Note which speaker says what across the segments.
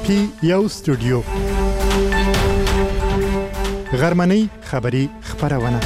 Speaker 1: پی یو سټوډیو غرمنۍ خبری خبرونه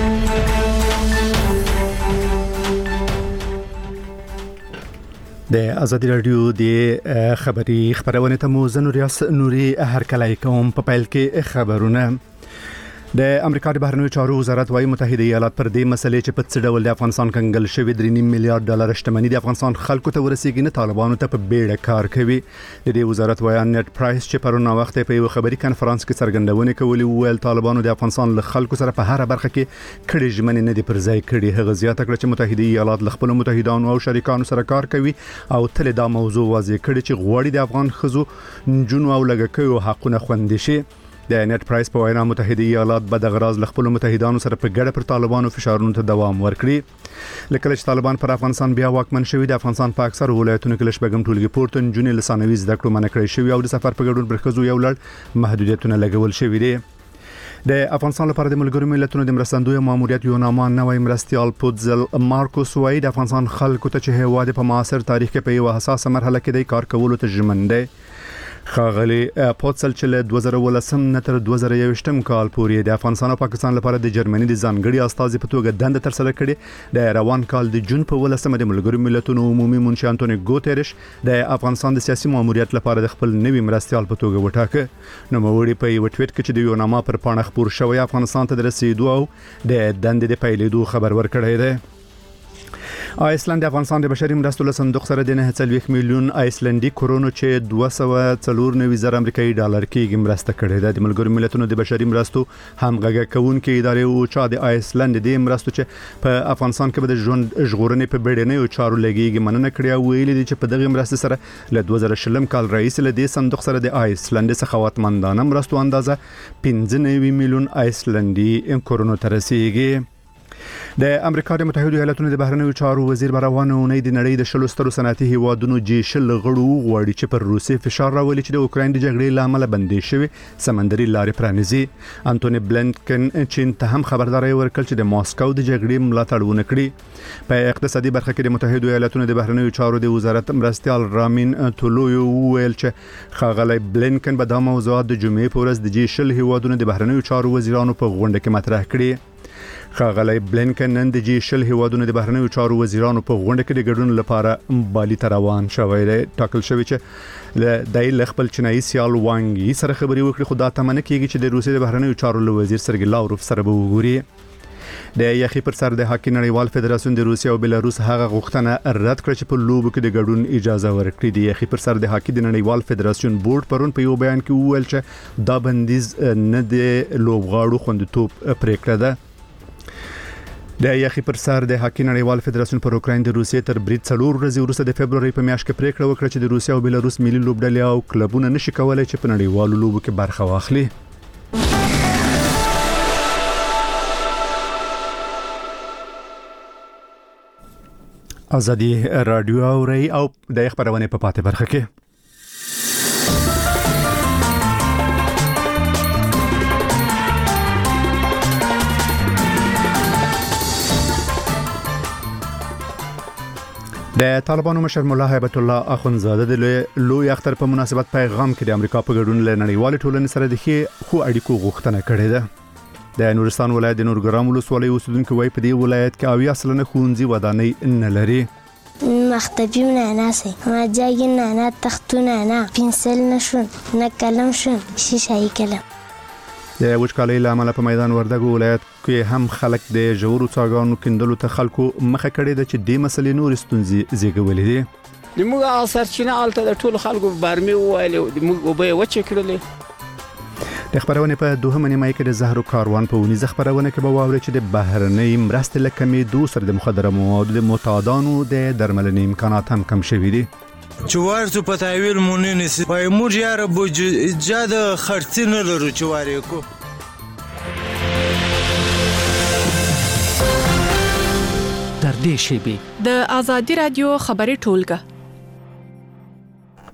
Speaker 1: د ازادي رادیو د خبری خبرونه ته مو زنوریاس نوري هرکلای کوم په پیل کې خبرونه د امریکا د بهرنیو چارو وزارت وايي متحده ایالات پر دې مسلې چې په څه ډول د افغانستان کنګل شوی 3.5 میلیارډ ډالر شتمنۍ د افغانستان خلکو ته ورسیږي نه طالبانو ته په بیړه کار کوي د دې وزارت وايي نت پرایس چې پرونه وخت په یو خبري کانفرنس کې څرګندونه کوي ویل طالبانو د افغانستان له خلکو سره په هر برخه کې کړي ژمنې نه دي پر ځای کړي هغه زیاته کړ چې متحده ایالات له خپل متحدانو او شریکانو سره کار کوي او تل دا موضوع واضح کړي چې غوړي د افغان خزو جنو او لګکیو حقونه خوندي شي د نت پرایس په وینا متحده ایالات به د غراض له خپل متحدانو سره په ګډه پر طالبانو فشارونو ته دوام ورکړي لکه چې طالبان پر افغانستان بیا واکمن شوی د افغانستان په اکثر ولایتونو کې لشبګم ټولګي پورته جنې لسانوي زده کړو منع کړی شوی او د سفر په ګډون برخزو یو لړ محدودیتونه لګول شوی دي د افغانستان لپاره د ملګرو ملتونو د مرستندوی ماموریت یو نامه نوې مرستيال پودزل مارکوس وای د افغانستان خلکو ته چې هوا د په معاصر تاریخ کې په یو حساسه مرحله کې د کار کولو ته ژمن دی خاغلی پودزل چې له 2018 نه تر 2021 کال پورې د افغانستان او پاکستان لپاره د جرمني د ځانګړي استاذ په توګه دنده تر سره کړې د روان کال د جون په 18 د ملګرو ملتونو عمومي منشي انټونیو ګوتریش د افغانستان د سیاسي ماموریت لپاره د خپل نوي مرستيال په توګه وټاکه نو موري په یو ټویټ کې چې د یو نامه پر پاڼه خبر شوی افغانستان ته د رسیدو او د دندې د پیلېدو خبر ورکړی دی آیسلند افغانستان د بشري مرستو له صندوق سره د 9.1 میلیون آیسلندي کرونو چې 294 امریکایي ډالر کې مرسته کړې ده د ملګرو ملتونو د بشري مرستو همغږي کوونکې ادارې او چا د آیسلند د مرستو چې په افغانستان کې د ژوند ژغورنې په بیړنیو چارو لګیږي مننه کړې او ویلي دي چې په دغه مرستو سره له 2020 کال رئیس له دې صندوق سره د آیسلند سخاوتمندانه مرستو اندازه 15 میلیون آیسلندي کرونو ته رسیدي د امریکا د متحده ایالاتونو د بهرنیو چارو وزیر روانه اونۍ د نړۍ د شلو سترو صنعتي هیوادونو جیشل غړو غواړي چې پر روسي فشار راولي چې د اوکراین د جګړې لامل بندي شوی سمندري لارې پرانیزي انټونی بلینکن چین ته هم خبرداري ورکړ چې د ماسکو د جګړې ملاتړ ونکړي په اقتصادي برخه کې د متحده ایالاتونو د بهرنیو چارو د وزارت مرستيال رامین تولویو ویل چې خاغلی بلینکن به د موضوعات د جمعې په ورځ د جیشل هیوادونو د بهرنیو چارو وزیرانو په غونډه کې مطرح کړي خاغلی بلینکن نن د جیشل هیوادونو د بهرنیو چارو وزیرانو په غونډه کې د ګډون لپاره بالي ته روان شوی دی ټاکل شوی چې د خپل چینایي سیال وانګي سره خبري وکړي خو دا تمنه کیږي چې د روسیې د بهرنیو چارو وزیر سرګی لاوروف سره به وګوري د یخي پر سر د هاکی نړیوال فدراسیون د روسیې او بلاروس هغه غوښتنه رد کړ چې په لوبو کې د ګډون اجازه ورکړي د یخي پر سر د هاکی د نړیوال فدراسیون بورډ پرون په یو بیان کې وویل چې دا بندیز نه د لوبغاړو خوندیتوب پریکړه ده د یخي پر سر د هاکی نړیوال فدراسیون پر اوکراین د روسیې تر برید 4 ورځې وروسته د فبرवरी په میاشت کې پریکړه وکړه چې د روسیې او بلاروس ملي لوبډلې او کلبونه نشي کولای چې په نړیوالو لوبو کې برخه واخلي ازادي رادیو اوري او د خبرونه په پاتې برخه کې د طالبانو مشر مولا هیبت الله اخونزاده د لوی اختر په مناسبت پیغام کې د امریکا په ګډون له نړیوال ټولنې سره د خو اړیکو غوښتنه کړې ده د نورستان ولایت د نورګرام ولسوالۍ اوسیدونکو وايي په دې ولایت کې 80 سلنه ښوونځي ودانۍ نه لري
Speaker 2: مختفی نه سي ما جاي نه تختونه نه پنسل نشون نه قلم شون شیشه‌ای قلم
Speaker 1: د وچکالۍ لامل په میدان وردګو ولایت کې هم خلک د ژورو څاګانو کیندلو ته خلکو مخه کړې ده چې د مسلې نور ستونزې زیږولې دي
Speaker 3: موږ اثر چې نه الته د ټول خلکو برمي وایي موږ وبې وچ کړلې
Speaker 1: د خبرونه په دوهمه نیمه کې د زهرو کاروان په ونیزه خبرونه کې به واوري چې د بهرنۍ مرستې لکمې دوسر د مخدره موادو د معتادانو د درملنې امکانات هم کم شوي دي
Speaker 4: چوارتو په تحویل مونږ نسی پای موږ یاره بوجاد خرڅ نه لرو چوارې کو
Speaker 5: در دې شی به د ازادي رادیو خبري ټولګه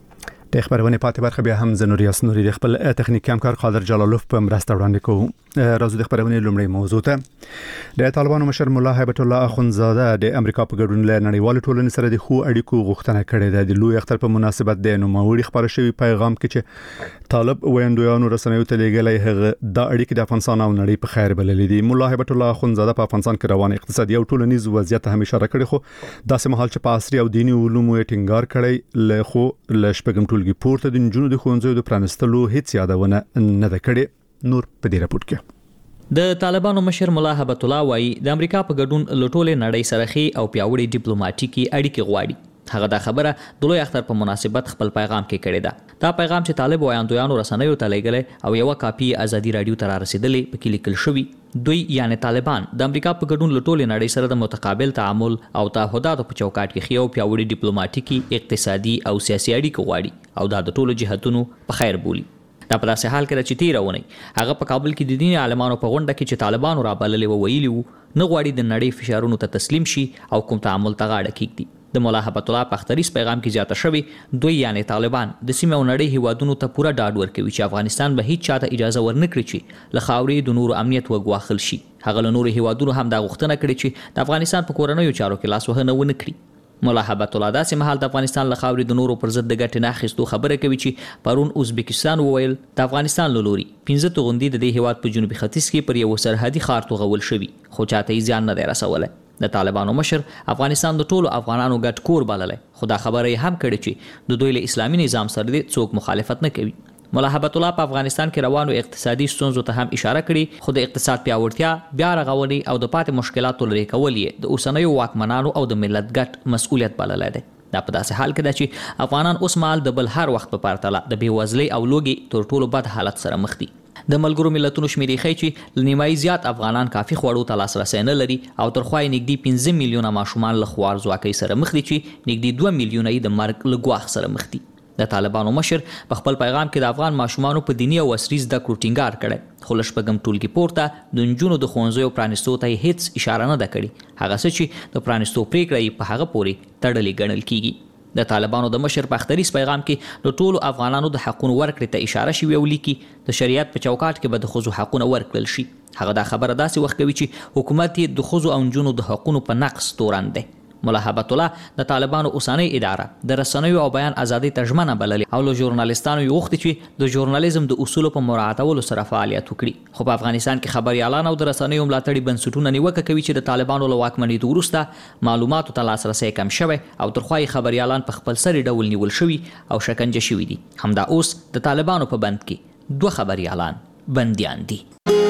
Speaker 1: د خبرونه پاتې برخه بیا هم زنوري اسنوري د خپل تخنیکی همکار قادر جلالوف په مرسته وړاندې کوو. راځو د خبرونه لومړی موضوع ته. د طالبانو مشر مولا هیبت الله اخونزاده د امریکا په ګډون له نړیوال ټولنې سره د خو اړیکو غوښتنه کړې ده. د لوی اختر په مناسبت د نوموړي خبره شوی پیغام کې چې طالب ویندویانو رسنیو ته لګلې هغه د اړیکې د افغانستان او نړۍ په خیر بللې دي. مولا هیبت الله اخونزاده په افغانستان کې روان اقتصادي او ټولنیز وضعیت هم اشاره کړې، خو داسې مهال چې په عصري او دینی علومو ټینګار کړی له خو له شپږم ټولګي پورته د نجونو د ښوونځیو د پرانستلو هیڅ یادونه نه ده کړې. نور په دې راپورټ کې
Speaker 6: د طالبانو مشر مولا هیبت الله وایي د امریکا په ګډون لټولې نړۍ سره خي او پیاوړي ډیپلوماټیکي اړیکې غواړي. هغه دا خبره د لوی اختر په مناسبت خپل پیغام کې کړې ده. دا پیغام چې طالب ویاندویانو رسنیو ته لګلې او یو کاپی ازادي رادیو ته رسیدلې په کې لیکل شوی. دوی یعنی طالبان د امریکا په ګډون لټولې نړۍ سره د متقابل تعامل او تعهداتو په چوکاټ کې خيو پیاوړي ډیپلوماټیکي اقتصادي او سیاسي اړیکې غواړي او دا د ټولو جهتونو په خیر بولي. دا په داسې حال کې چې تیرونه هغه په کابل کې د دیني عالمانو په غونډه کې چې طالبانو را بللې و ویلي وو نه غواړي د نړۍ فشارونو ته تسلیم شي او کوم تعامل ته غاړه کېږدي. د مولا هیبت الله په اختریز پیغام کې زیاته شوی دوی یعنی طالبان د سیمه او نړۍ هیوادونو ته پوره ډاډ ورکوي چې افغانستان به هیڅ چاته اجازه ورنکړي چې له خاورې د نورو امنیت وګواخل شي. هغه له نورو هیوادونو هم دا غوښتنه کړې چې د افغانستان په کورنیو چارو کې لاس وهنه ونه کړي. مولا هیبت الله داسې مهال د افغانستان له خاورې د نورو پر ضد د ګټې نه اخیستو خبره کوي چې پرون ازبکستان وویل د افغانستان له لوري 15 توغندي د دې هیواد په جنوبي ختیځ کې پر یو سرحدي ښار توغول شوي خو چاته یې ځان نه دی رسولی. د طالبانو مشر افغانستان د ټولو افغانانو ګډ کور بللی، خو دا خبره یې هم کړې چې د دوی له اسلامي نظام سره دې څوک مخالفت نه کوي. مولا هیبت الله په افغانستان کې روانو اقتصادي ستونزو ته هم اشاره کړې، خو د اقتصاد پیاوړتیا، بیا رغونې او د پاتې مشکلاتو لرې کول یې د اوسنیو واکمنانو او د ملت ګډ مسؤلیت بللی دی. دا په داسې حال کې ده چې افغانان اوس مهال د بل هر وخت په پرتله د بېوزلۍ او لوږې تر ټولو بد حالت سره مخ دي. د ملګرو ملتونو شمیرې ښیي چې نیمایي زیات افغانان کافي خوړو ته لاسرسی نه لري او تر خوا یې نږدې 15 میلیونه ماشومان له خوارځواکۍ سره مخ دي چې نږدې 2 میلیونه یې د مرګ له ګواښ سره مخ دي. د طالبانو مشر په خپل پیغام کې د افغان ماشومانو په دیني او عصري زده کړو ټینګار کړی، خو له شپږم ټولګي پورته د نجونو د ښوونځیو پرانستو ته یې هیڅ اشاره نه ده کړې. هغه څه چې د پرانستو پریکړه یې په هغه پورې تړلې ګڼل کیږي. د طالبانو د مشر په اختریز پیغام کې د ټولو افغانانو د حقونو ورکړې ته اشاره شوې او لیکي د شریعت په چوکاټ کې به د ښځو حقونه ورکړل شي. هغه دا خبره داسې وخت کوي چې حکومت یې د ښځو او نجونو د حقونو په نقص تورن دی. مولا هیبت الله د طالبانو اوسنۍ اداره د رسنیو او بیان ازادۍ ته ژمنه بللې او له ژورنالیستانو یې غوښتي چې د ژورنالیزم د اصولو په مراعاتولو سره فعالیت وکړي. خو په افغانستان کې خبریالان او د رسنیو ملاتړي بنسټونه نیوکه کوي چې د طالبانو له واکمنېدو وروسته معلوماتو ته لاسرسی کم شوی او تر خوا یې خبریالان په خپل سري ډول نیول شوي او شکنجه شوي دي. همدا اوس د طالبانو په بند کې 2 خبریالان بندیان دي.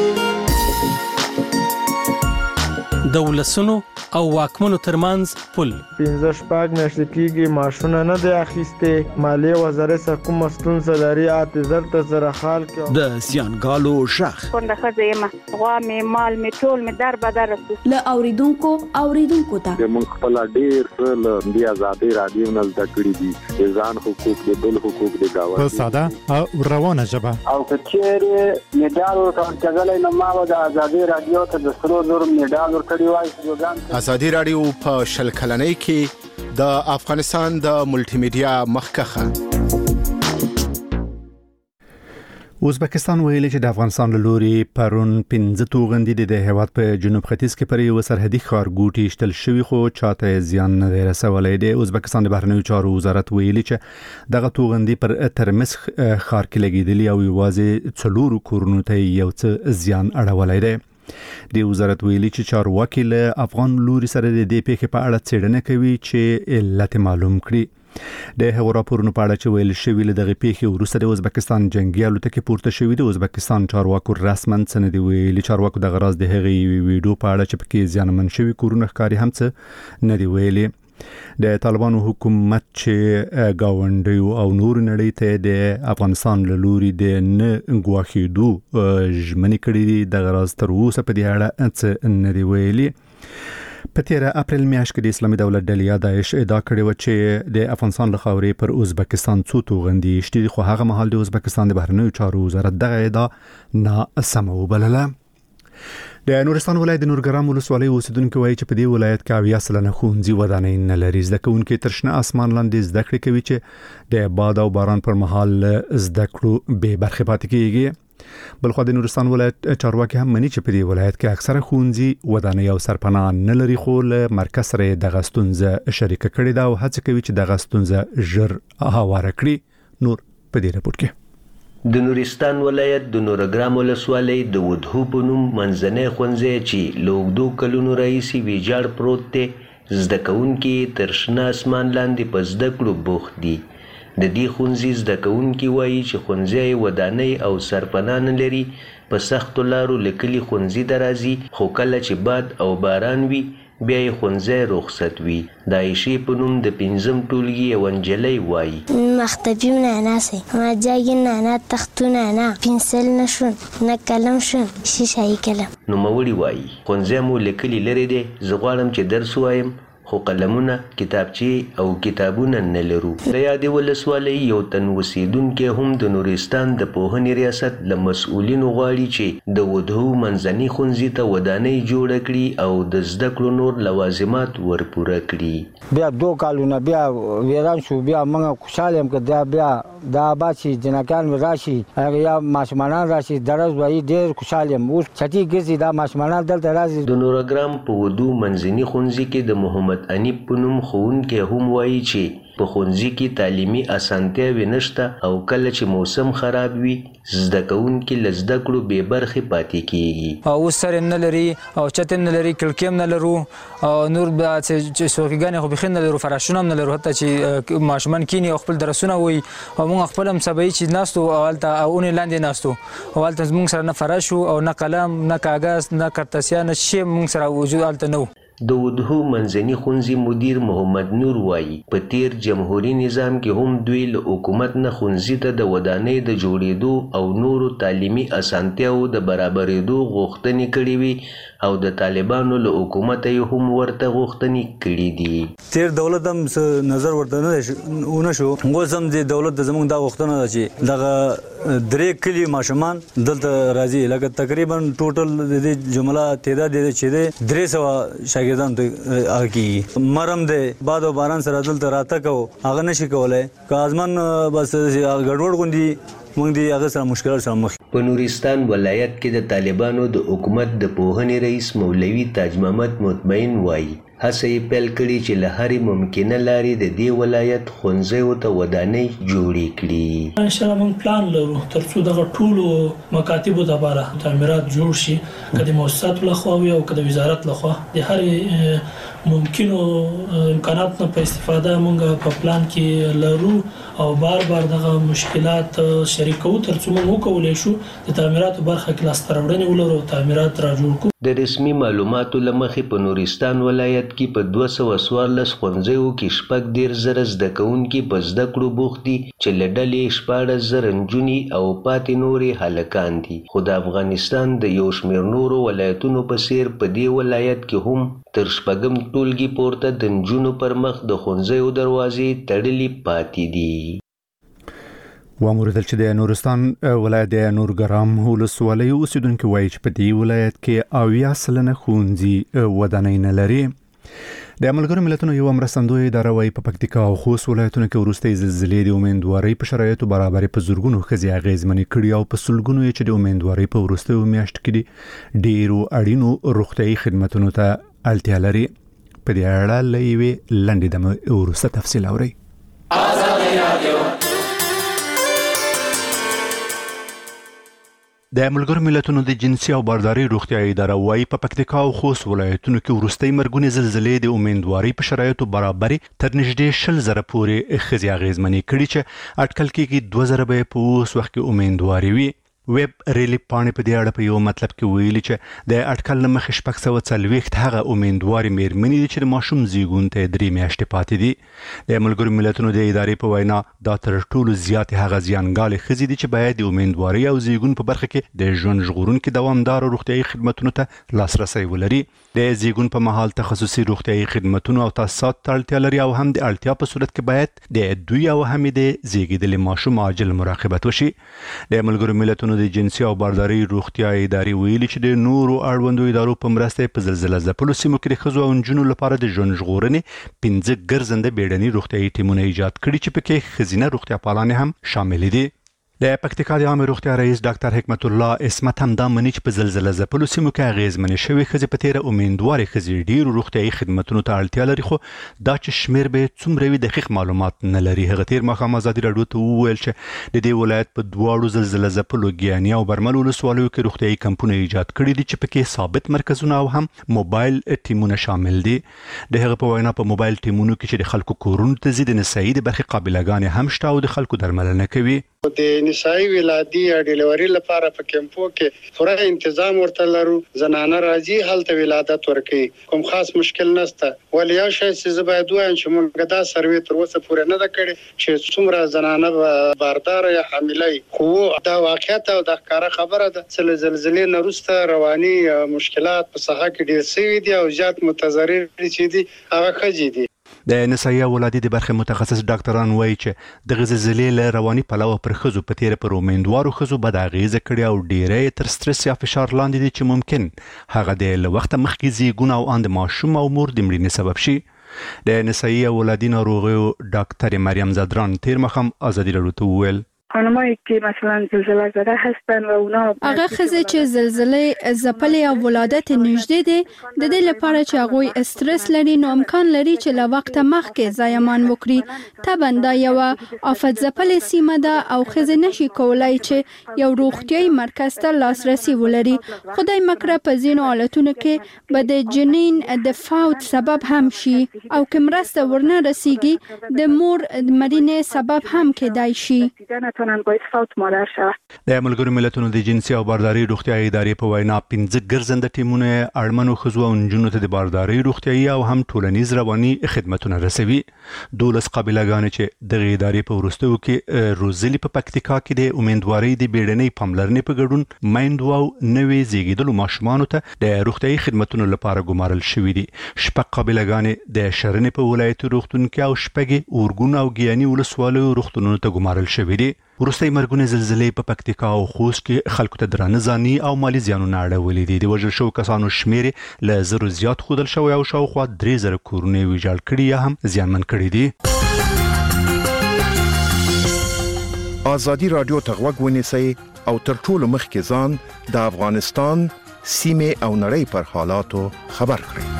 Speaker 5: د ولسونو او واکمنو ترمنځ پل
Speaker 7: 15 میاشتې کېږي معاشونه نه دی اخیستې. مالیې وزارت سره کومه ستونزه لري اعتذار ته سره حال کې
Speaker 5: د زیانګالو شخ
Speaker 8: کونډه ښځه یم، غوا مې مال مې ټول مې در بدر رسو
Speaker 9: له اوریدونکو ته
Speaker 10: موږ خپل ډېر څه له دې ازادي رادیو نه زده کړي دي، د ځان حقوق د بل حقوق د گاونډي
Speaker 11: په ساده او روانه ژبه
Speaker 12: او کچېره میډال ورکړل نو ما د ازادي رادیو ته د 300 میډال ورکړی وای.
Speaker 13: ازادي رادیو په شل کلنۍ کې د افغانستان د ملټي میډیا مخکخه.
Speaker 1: ازبکستان ویلي چې د افغانستان له لوري پرون 15 توغندي د هیواد په جنوب ختیځ کې پر یو سرحدي ښارګوټي شتل شوی خو چاته زیان نه رسولی دی. ازبکستان د بهرنیو چارو وزارت ویلي چې دغه توغندي پر ترمس ښار کې لګیدلی او یوازې 4 کورونو ته یو څه زیان اړولی دی. د وزارت ویلي چې چارواکي له افغان لوري سره د دې پیښې په اړه څېړنه کوي چې علت معلوم کړي. د هغو راپورونو په اړه چې ویل شوي له دغې پیښې وروسته د ازبکستان جنګي الوتکې پورته شوي د ازبکستان چارواکو رسماً څه نه دي ویلي. چارواکو دغه راز د هغې ویډیو په اړه چې پکې زیانمن شوي کورونه ښکاري هم څه نه دي ویلي. د طالبانو حکومت چې گاونډیو او نور نړۍ ته د افغانستان له لوري د نه ګواښېدو ژمنې کړې دي، دغه راز تر اوسه په دې اړه څه نه دي ویلي. په 13 اپریل میاشت کې د اسلامي دولت ډلې داعش ادعا کړې و چې د افغانستان له خاورې پر ازبکستان څو توغندي شتي، خو هغه مهال د ازبکستان د بهرنیو چارو وزارت دغه ادعا ناسمه وبلله. د نورستان ولایت د نورګرام ولسوالۍ اوسیدونکو وایي چې په دې ولایت کې 80 سلنه ښوونځي ودانۍ نه لري. زده کوونکي تر شنه اسمان لاندې زده کړې کوي چې د باد او باران پر مهال زده کړو به برخه پاتې کیږي. بلخو د نورستان ولایت چارواکي هم مني چې په دې ولایت کې اکثره ښوونځي ودانۍ او سرپناه نه لري، خو له مرکز سره د غستونزه شریک کړي دا او هڅه کوي چې د غستونزه ژر هواره کړي. نور په دې رپورت کې
Speaker 14: د نورستان ولایت د نورګرام ولسوالۍ د ودهو په نوم منځنی ښوونځی چې له اوږدو کلونو راهیسې ویجاړ پروت دی، زده کوونکي تر شنه اسمان لاندې په زده کړو بوخت دي. د دې ښوونځي زده کوونکي وایي چې ښوونځی ودانۍ او سرپناه نه لري، په سختو لارو له کلي ښوونځي ته راځي، خو کله چې باد او باران وي بیا یې ښوونځی رخصت وي. د عایشې په نوم د 5م ټولګي یوه نجلۍ وایي
Speaker 2: مختفی نعناسه ما جای نعنا تختو نعنا پنسل نشون نه کلم شون شیشه‌ای کلم.
Speaker 14: نوموړي وایي ښوونځی مو له کلي لرې دی، زه غواړم چې درس ووایم خو قلمونه، کتابچې او کتابونه نه لرو. د یادې ولسوالۍ یو تن اوسیدونکی هم د نورستان د پوهنې ریاست له مسؤلینو غواړي چې د ودهو منځني ښوونځي ته ودانۍ جوړه کړي او د زده کړو نور لوازمات ورپوره کړي.
Speaker 15: بیا 2 کالونه بیا ویران شو، بیا موږ خوشاله یم که بیا دا باسي جنکان راشي یا ماشومان راشي درس وایي ډېر خوشاله یم. اوس چټي ګرځي دا ماشومان دلته راځي.
Speaker 14: د نورګرام په ودو منځني ښوونځي کې د محمد انیب په نوم ښوونکی هم وایي چې په ښوونځي کې تعلیمي اسانتیاوې نشته او کله چې موسم خراب وي زده کوونکي له زده کړو بې برخې پاتې کیږي.
Speaker 16: اوس سر نه لري او چت نه لري، کړکۍ نه لرو او نور چې څوکیګانې خو بخښنه لرو، فراشونه نه لرو، حتی چې ماشومان کینی او خپل درسونه وایي او موږ خپل هم سبا چې ناستو او هلته اونې لاندې ناستو او هلته موږ سره نه فراش او نه قلم نه کاغذ نه کرتسیا نه شی موږ سره وجود هلته نه و.
Speaker 14: د ودهو منځني ښوونځي مدیر محمد نور وایي په تیر جمهوریت نظام کې هم دوی له حکومت نه ښوونځي ته د ودانۍ د جوړېدو او نورو تعلیمي اسانتیاوو د برابرېدو غوښتنې کړې وي او د طالبانو له حکومته یې هم ورته غوښتنې کړې دي.
Speaker 17: تیر دولت هم نظر ورته نه شو، اوس هم د دولت د زموږ دا غوښتنه ده چې دغه 3 کلي ماشومان دلته راځي، لکه تقریبا ټوټل د دې جمله تعداد چې دی 300 شاګردان ته هغه مرم دی. باد او باران سره دلته راته کو هغه نشي کولای، که ازمن بس ګډوډ غوندي موږ دی هغه سره مشکلات سره مخ.
Speaker 14: په نورستان ولایت کې د طالبانو د حکومت د پوهنې رئیس مولوي تاج محمد مطمئن وایي هڅه یې پیل کړي چې له هرې ممکنه لارې د دې ولایت ښوونځیو ته ودانۍ جوړې کړي.
Speaker 18: انشاءالله موږ پلان لرو تر څو دغه ټولو مکاتبو لپاره تعمیرات جوړ شي، که د مؤسساتو لخوا وي او که د وزارت لخوا د هرې ممکنو امکاناتو په استفاده موږ په پلان کې لرو او بار دغه مشکلات شریکو تر څو موږ وکولای شو د تعمیراتو برخه کې لاسته راوړنې ولرو او تعمیرات را جوړ کړو.
Speaker 14: د رسمي معلوماتو له مخې په نورستان ولایت کې په 214 ښوونځیو کې 14,000 زده کوونکي په زده کړو بوخت دي چې له ډلې 14,000 نجونې او پاتې نورې هلکان دي. خو د افغانستان د یو شمېر نورو ولایتونو په څېر په دې ولایت کې هم تر 4م ټولګي پورته د نجونو پر مخ د ښوونځیو دروازې تړلې پاتې دي.
Speaker 1: واموردل چې د نورستان ولایت د نورګرام ولسوالۍ اوسیدونکو وایي چې په دې ولایت کې 80 سلنه ښوونځي ودانۍ نه لري. د ملګرو ملتونو یو مرستندوی اداره وایي په پکتیکا او خوست ولایتونو کې وروستۍ زلزلې د امیندوارۍ په شرایطو برابرې په زورګونو ښځې اغېزمنې کړي او په سلګونو یې چې د امیندوارۍ په وروستیو میاشتو کې ډېرو اړینو روغتیایي خدمتونو ته اړتیا لري. په دې اړه له یوې لنډې دمې وروسته تفصیل اورئ. د ملګرو ملتونو د جنسي او بارداري روغتیايي اداره وایي په پکتیکا او خوست ولایتونو کې وروستۍ مرګونې زلزلې د امیندوارۍ په شرایطو برابرې تر نږدې 100,000 پورې ښځې اغېزمنې کړي چې اټکل کېږي 2,000 به په اوس وخت کې امیندوارې وي. ویب ریلیف پاڼې په دې اړه په یو مطلب کې ویلي چې د اټکل له مخې 640 هغه امیندوارې مېرمنې دي چې د ماشوم زیږون ته 3 میاشتې پاتې دي. د ملګرو ملتونو د ادارې په وینا دا تر ټولو زیات هغه زیانګالې ښځې دي چې باید د امیندوارۍ او زیږون په برخه کې د ژوند ژغورونکو دوامدار روغتیایي خدماتو ته لاسرسي ولري. د زیږون په مهال تخصصي روغتیایي خدماتو او تاسیسات ته اړتیا لري او هم د اړتیا په صورت کې باید د دوی او هم د زیږیدلي ماشوم عاجل مراقبت وشي. د ملګرو ملتونو د جنسي او بارداري روغتیا ادارې ویلي چې د نورو اړوندو ادارو په مرسته په زلزلہ ځپلو سیمو کې د ښځو او نجونو لپاره د ژوند ژغورنې 15 ګرځنده بیړني روغتیايي ټیمونه ایجاد کړي چې پکې ښځینه روغتیا پالانې هم شامل دي. د پکتیکا د عامه روغتیا رئیس ډاکټر حکمت الله اسمت هم دا مني چې په زلزلہ ځپلو سیمو کې اغیزمنې شوې ښځې په تیره امیندوارې ښځې ډېرو روغتیايي خدمتونو ته اړتیا لري، خو دا چې شمیر به څومره وي دقیق معلومات نه لري. هغه تیر ماښام ازادي راډیو ته وویل چې د دې ولایت په دواړو زلزلہ ځپلو ګیاني او برمل ولسوالیو کې روغتیايي کمپونه ایجاد کړي دي چې پکې ثابت مرکزونه او هم موبایل ټیمونه شامل دي. د هغه په وینا په موبایل ټیمونو کې چې د خلکو کورونو ته ځي د نسایي د برخې قابلګانې هم شته او د خلکو درملنه کوي.
Speaker 19: د نسایي ولادي یا ډیلیوري لپاره په کیمپو کې پوره تنظیم ورته لرو. زنانه راځي هلته ولادت ورکوي، کوم خاص مشکل نشته. ولې یو شی چې زباید وایم چې موږ دا سروې تر اوسه پوره نه ده کړې چې څومره زنانه باردار یا حامله خو دا واقعیت او د ښکاره خبره ده چې زلزلې نه وروسته رواني مشکلات په ساحه کې ډیر شوي دي او زیات متضرر چې دي هغه ښځې دي.
Speaker 1: د نسایي ولادي د برخې متخصص ډاکټران وایي چې د زلزلې له رواني پلوه پر ښځو په تیره پر امیندوارو ښځو بد اغیزه کړې او ډیری تر سټرس یا فشار لاندې دي چې ممکن هغه د له وخته مخکې زیږون او اند ماشوم او مور د مړینې سبب شي. د نسایي ولادي ناروغیو ډاکټر مریم زادران تیر مخم ازادي راډیو ته وویل
Speaker 8: خانمایی که مثلا زلزله زده هستن و اونا
Speaker 20: هغه ښځې چې زلزلې ځپلې او ولادت نږدې دي د دې لپاره چې هغوی استرس لري نو امکان لري چې له وخته مخکې زایمان وکړي. طبعا دا یوه آفت ځپلې سیمه ده او ښځې نشي کولای چې یو روغتیايي مرکز ته لاسرسي ولري. خدای مکړه په ځینو حالتونو کې به د جنین د فوت سبب هم شي او که مرسته ورنه رسیږي د مور مړینې سبب هم کېدای شي.
Speaker 1: د ملګرو ملتونو د جنسي او بارداري روغتیايي ادارې په وینا 15 ګرځنده ټیمونه اړمنو ښځو او نجونو ته د بارداري روغتیايي او هم ټولنیز رواني خدمتونه رسوي. 12 قابلګانې چې د ادارې په وروستیو کې روزلي په پکتیکا کې د امیندوارۍ د بیړنۍ پاملرنې په ګډون میندو او نوې زیږیدلو ماشومانو ته د روغتیايي خدمتونو لپاره ګمارل شوې دي. شپږ قابلګانې د شرنې په ولایت روغتون کې او شپږ اورګون او ګیاني ولسوالیو روغتونونو ته ګمارل شوې دي. وروستۍ مرګونه زلزلې په پکتیکا او خوست کې خلکو ته درانه ځاني او مالي زیانونه اړولي دي. د وژل شوو کسانو شمیر له زرو زیات ښودل شوی او شاوخوا 3000 کورونه ویجاړ کړي یا هم زیانمن کړي دي.
Speaker 21: ازادي راډیو ته غوږ ونیسئ او تر ټولو مخکې ځان د افغانستان سیمې او نړۍ پر حالاتو خبر کړئ.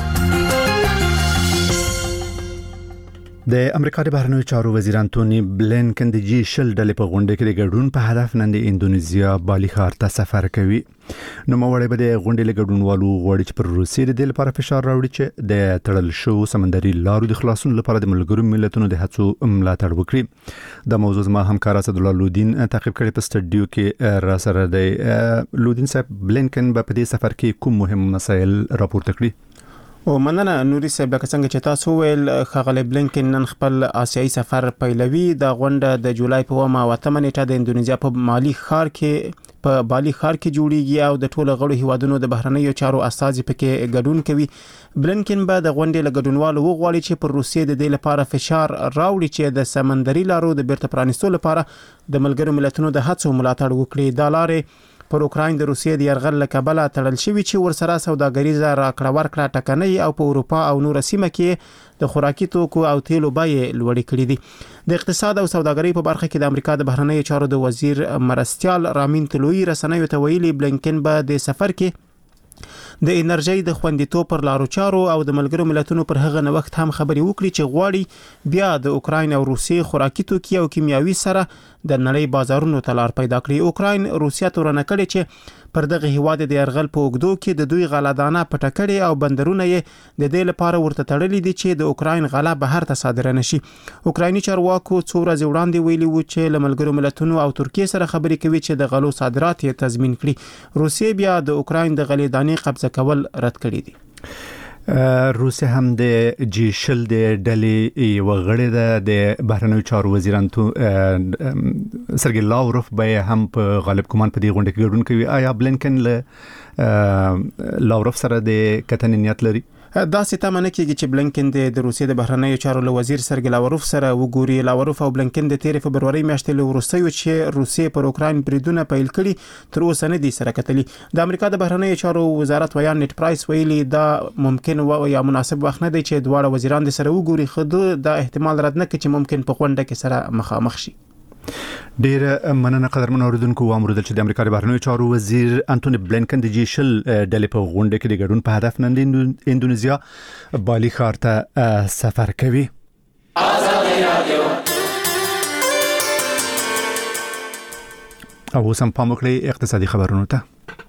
Speaker 1: د امریکا د بهرنیو چارو وزیر انټونی بلینکن د G20 ډلې په غونډه کې د ګډون په هدف نن د اندونیزیا بالي ښار ته سفر کوي. نو موړې به د غونډې له ګډونوالو غواړي چې پر روسیې د دې لپاره فشار راوړي چې د تړل شو سمندري لارو د خلاصون لپاره د ملګرو ملتونو د هڅو ملاتړ وکړي. د موضوع ما همکار اسدالله لودین تعقیب کړي په سټډیو کې را سره دی. لودین صاحب، بلینکن په دې سفر کې کوم مهم مسایل راپورته کړي؟
Speaker 22: او مننه نوري صاحب، لکه څنګه چې تاسو ویل ښاغلی بلینکن نن خپل آسیایي سفر پیلوي. د غونډه د جولای په 8 نیټه د اندونیزیا په بالي ښار کې جوړیږي او د ټولو غړو هیوادونو د بهرنیو چارو استازي پکې ګډون کوي. بلینکن به د غونډې له ګډونوالو وغواړي چې پر روسیې د دې لپاره فشار راوړي چې د سمندري لارو د بیرته پرانیستو لپاره د ملګرو ملتونو د هڅو ملاتړ وکړي. دا لارې پر اوکراین د روسیې د یرغل له کبله تړل شوی چې ورسره سوداګریزه راکړه ورکړه ټکنۍ او په اروپا او نور سیمه کې د خوراکي توکو او تیلو بیې لوړې کړې دي. د اقتصاد او سوداګرۍ په برخه کې د امریکا د بهرنیو چارو د وزیر مرستیال رامین تلوی رسنیو ته ویلي بلینکن به د سفر کې د انرژي د خوندیتوب پر لارو چارو او د ملګرو ملتونو پر هغه نوښت هم خبري وکړي چې غواړي بیا د اوکراین او روسیې خوراکي توکي او کیمیاوي سره د نړۍ بازارونو ته لار پیدا کړي. اوکراین روسیا تورنه کړي چې پر دغه هیواد د يرغل په اوګدو کې د دوی غلادانه پټکړې او بندرونه یې د دې لپاره ورته تړلې دي چې د اوکراین غلا بهر ته صادره نشي. اوکرایني چارواکو څو ورځې وړاندې ویلي و چې له ملګرو ملتونو او ترکیه سره خبرې کوي چې د غلو صادرات یې تضمین کړي. روسیې بیا د اوکراین د غلې دانې قبضه کول رد کړي دي.
Speaker 1: روسیا هم د G20 د ډلې یو غړی ده. د بهرنیو چارو وزیر سرګی لاوروف به هم په غالب ګمان په دې غونډه کې ګډون کوي. آیا بلینکن له لاوروف سره د کتنې نیت لري؟
Speaker 22: دا ستامه نه کیږي چې بلنکن د روسیې د بهرنیو چارو له وزیر سرګی لاوروف سره وګوري. لاوروف او بلنکن د 13 فبرवरी میاشتې له وروستیو چې روسیې پر اوکراین بریدونه پیل کړي تر اوسه نه دي سره کتلي. د امریکا د بهرنیو چارو وزارت ویان نیټ پرایس ویلي دا ممکن یا مناسب وخت نه دی چې دواړه وزیران د سره وګوري، خو دا احتمال رد نه کوي چې ممکن په غونډه کې سره مخامخ شي.
Speaker 1: ډیر مننه قدرمن اوریدونکو. امروز چې د امریکا د بهرنیو چارو وزیر انټونی بلنکن د جیشل ډلې په غونډه کې د ګډون په هدف نن د اندونیزیا بالي ښار ته سفر کوي. او سم پام وکړئ اقتصادي خبرونو ته.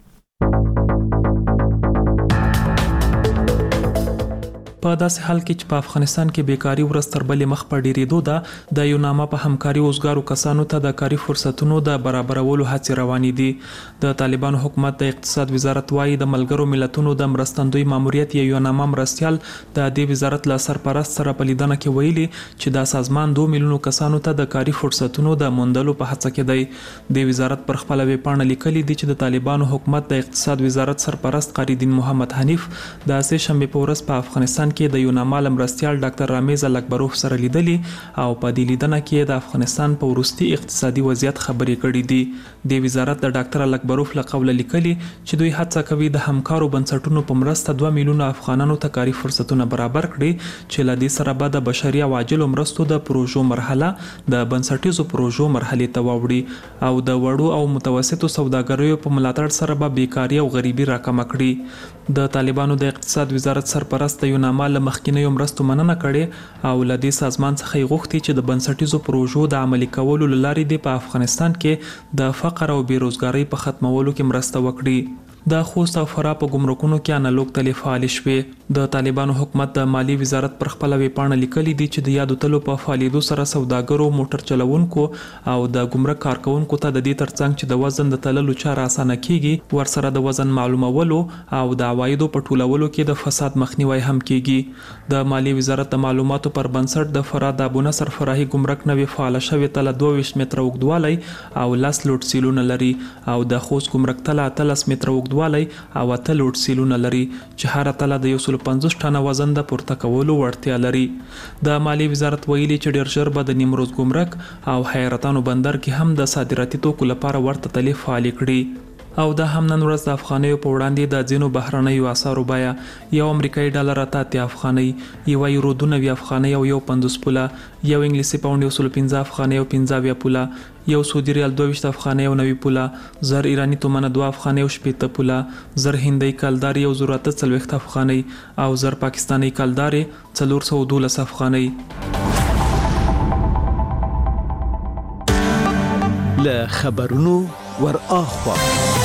Speaker 3: په داسې حال کې چې په افغانستان کې بیکاری ورځ تر بلې مخ په ډیریدو ده، د یو نامه په همکاري اوسګارو کسانو ته د کاري فرصتونو د برابرولو هڅې روانې دي. د طالبانو حکومت د اقتصاد وزارت وايي د ملګرو ملتونو د مرستندوی ماموریت یو نامه مرستيال د دې وزارت له سرپرست سره په لیدنه کې ویلي چې دا سازمان 2 میلیونو کسانو ته د کاري فرصتونو د موندلو په هڅه کې دی. د وزارت پر خپل ویب پاڼه لیکلي دي چې د طالبانو حکومت د اقتصاد وزارت سرپرست قریدین محمد حنیف د سه شنبه په ورځ په افغانستان کې د یو نامه مرستيال ډاکټر رامیز الکبروف سره لیدلي او په دې لیدنه کې د افغانستان په وروستي اقتصادي وضعیت خبرې کړې دي. د وزارت د ډاکټر الکبروف له قوله لیکلي چې دوی هڅه کوي د همکارو بنسټونو په مرسته 2 میلیونه افغانانو ته کاري فرصتونه برابر کړي چې له دې سره به د بشري او عاجلو مرستو د پروژو مرحله د بنسټیزو پروژو مرحلې ته ووړي او د وړو او متوسطو سوداګریو په ملاتړ سره به بیکاری او غریبي راکمه کړي. د طالبانو د اقتصاد وزارت سرپرست یو نامه مخکینیو مرستو مننه کړي او له دې سازمان څخه یې غوښتي چې د بنسټیزو پروژو د عملي کولو لارې د په افغانستان کې د فقر او بیروزګاری په ختمولو کې مرسته وکړي. د خوست او فراه په ګمرکونو کې انالوګ تلې فعال شوې. د طالبانو حکومت د مالی وزارت پر خپل ویب پاڼه لیکلي دي چې د یادو تلو په فعالیتو سره سوداګرو، موټر چلوونکو او د ګمرک کارکونکو ته د دې ترڅنګ چې د وزن د تللو چاره اسانه کیږي ورسره د وزن معلومولو او د عوایدو په ټولولو کې د فساد مخنیوي هم کیږي. د مالی وزارت د معلوماتو پر بنسټ د فراه د ابو نصر فراهي ګمرک نوې فعال شوی تل 22 متره اوږدوالی او 10 لوډ سیلونه لري او د خوست ګمرک تل 13 متره اوږدوالی او 8 لوډ سیلونه لري چې هر تل د 150 ټنه وزن د پورته کولو وړتیا لري. د مالی وزارت ویلي چې ډیر ژر به د نیمروز ګمرک او حیرتانو بندر کې هم د صادراتي توکو لپاره ورته تلې فعال کړي. او دا هم نن ورځ د افغانیو په وړاندې د ځینو بهرنیو اسعارو بیه یو امریکایي ډالر 80 افغانۍ، یو یورو 2 افغانۍ او یو 50 پوله، یو انګلیسي پاوند 115 افغانۍ او 15 پوله، یو سعودي ریال 22 افغانۍ او 90 پوله، زر ایرانی تومنه 2 افغانۍ او 80 پوله، زر هندۍ کلدار یو 040 افغانۍ او زر پاکستانی کلدار 412 افغانۍ.
Speaker 5: له خبرونو ور اخوا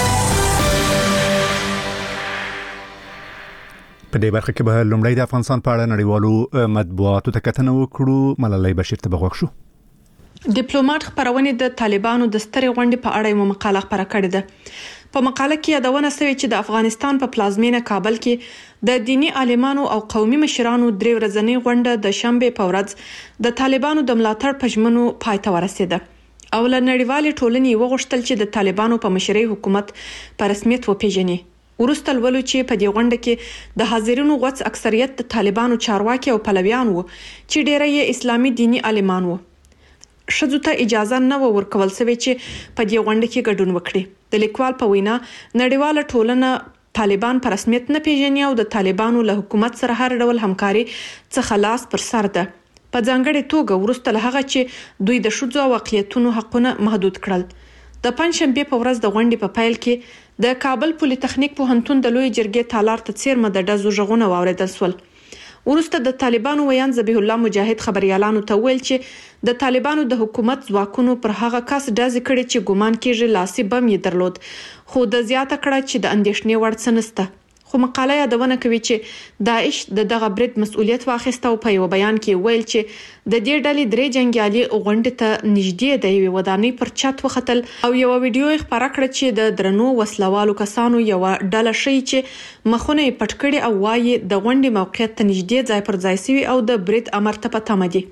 Speaker 1: په دې برخه کې به لومړی د افغانستان په اړه نړیوالو مطبوعاتو ته کتنه وکړو. ملالۍ بشیر ته بغوښ شو.
Speaker 4: ډیپلوماټ خبرونه د طالبانو د سترې غونډې په اړه یو مقاله خبره کړې ده. په مقاله کې یادونه شوې چې د افغانستان په پلازمینه کابل کې د دینی عالمانو او قومي مشرانو درې ورځنۍ غونډه د شنبه په ورځ د طالبانو د ملاتړ په ژمنو پای ته ورسېده او له نړیوالې ټولنې وغوښتل چې د طالبانو په مشرۍ حکومت په رسمیت وپیژني. ورسته ولولو چې په دې غونډه کې د حاضرینو غوڅ اکثریت د طالبانو چارواکي او پلویان وو چې ډېری یې اسلامي دینی عالمان وو. ښځو ته اجازه نه ورکول شوې چې په دې غونډه کې ګډون وکړي. د لیکوال په وینا نړیواله ټولنه طالبان په رسمیت نه پیژني او د طالبانو له حکومت سره هر ډول همکاري څخه لاس پر سر ده. په ځانګړي توګه ورسته له هغه چې دوی د ښځو او اقلیتونو حقونه محدود کړل. د پنځشنبه په ورځ د غونډې په پیل کې د کابل پولی تخنیک پوهنتون د لوی جرګې تالار ته څیرمه د ډزو ژغونه واوریدل شول. ورسته د طالبانو ویان ذبیح الله مجاهد خبريالانو ته ویل چې د طالبانو د حکومت ځواکونو پر هغه کس ډز کړي چې ګومان کیږي لاسي بم یې درلود، خو د زیاته کړه چې د اندېښنې وړ څه نشته. خو مقاله یادونه کوي چې داعش دغه برید مسؤلیت واخیسته او په یو بیان کې ویل چې د دې ډلې درې جنگیالي غونډې ته نږدې د یوې ودانۍ پر چت وختل او یو ویډیو یې خبره کړه چې د درنو وسلوالو کسانو یو ډله شي چې مخونه یې پټ کړي او وايي د غونډې موقعیت ته نږدې ځای پر ځای سوي او د برید امر ته پاتمه دي.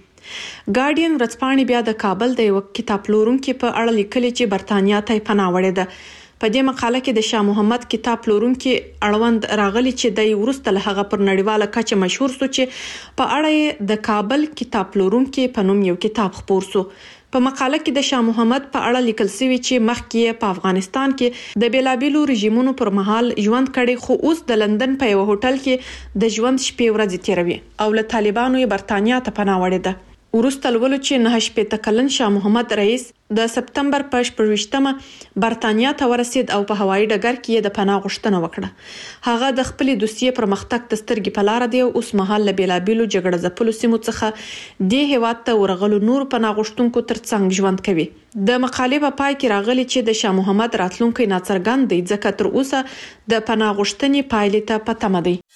Speaker 4: ګارډین ورځپاڼې بیا د کابل د یو کتاب پلورونکو په اړه لیکلي چې برتانیا ته پناه وړې ده. په دې مقاله کې د شاه محمد کتاب پلورونکو اړوند راغلي چې د ورسته له هغه پر نړیواله کچه مشهور سو چې په اړه د کابل کتاب پلورونکو په نوم یو کتاب خپور سو. په مقاله کې د شاه محمد په اړه لیکل شوی چې مخکې په افغانستان کې د بیلابیلو رژیمونو پر مهال ژوند کړي، خو اوس د لندن په یو هوټل کې د ژوند شپې ورځې تیروي او له طالبانو یې برتانیا ته پناه وړې ده. ورسته لولو چې 9 کلن شاه محمد رئیس د سپتمبر په 28 برتانیا ته ورسید او په هوایي ډګر کې د پناه غوښتنه وکړه. هغه د خپل دوسیې پر مختک د سترګې په لار دی او اوس مهال له بیلابیلو جګړه ځپلو سیمو څخه د هیواد ته ورغلو نور پناه غوښتونکو ترڅنګ ژوند کوي. د مقالې په پای کې راغلي چې د شاه محمد راتلونکي ناڅرګند دی ځکه تر اوسه د پناه غوښتنې پایلې ته په تمه دی.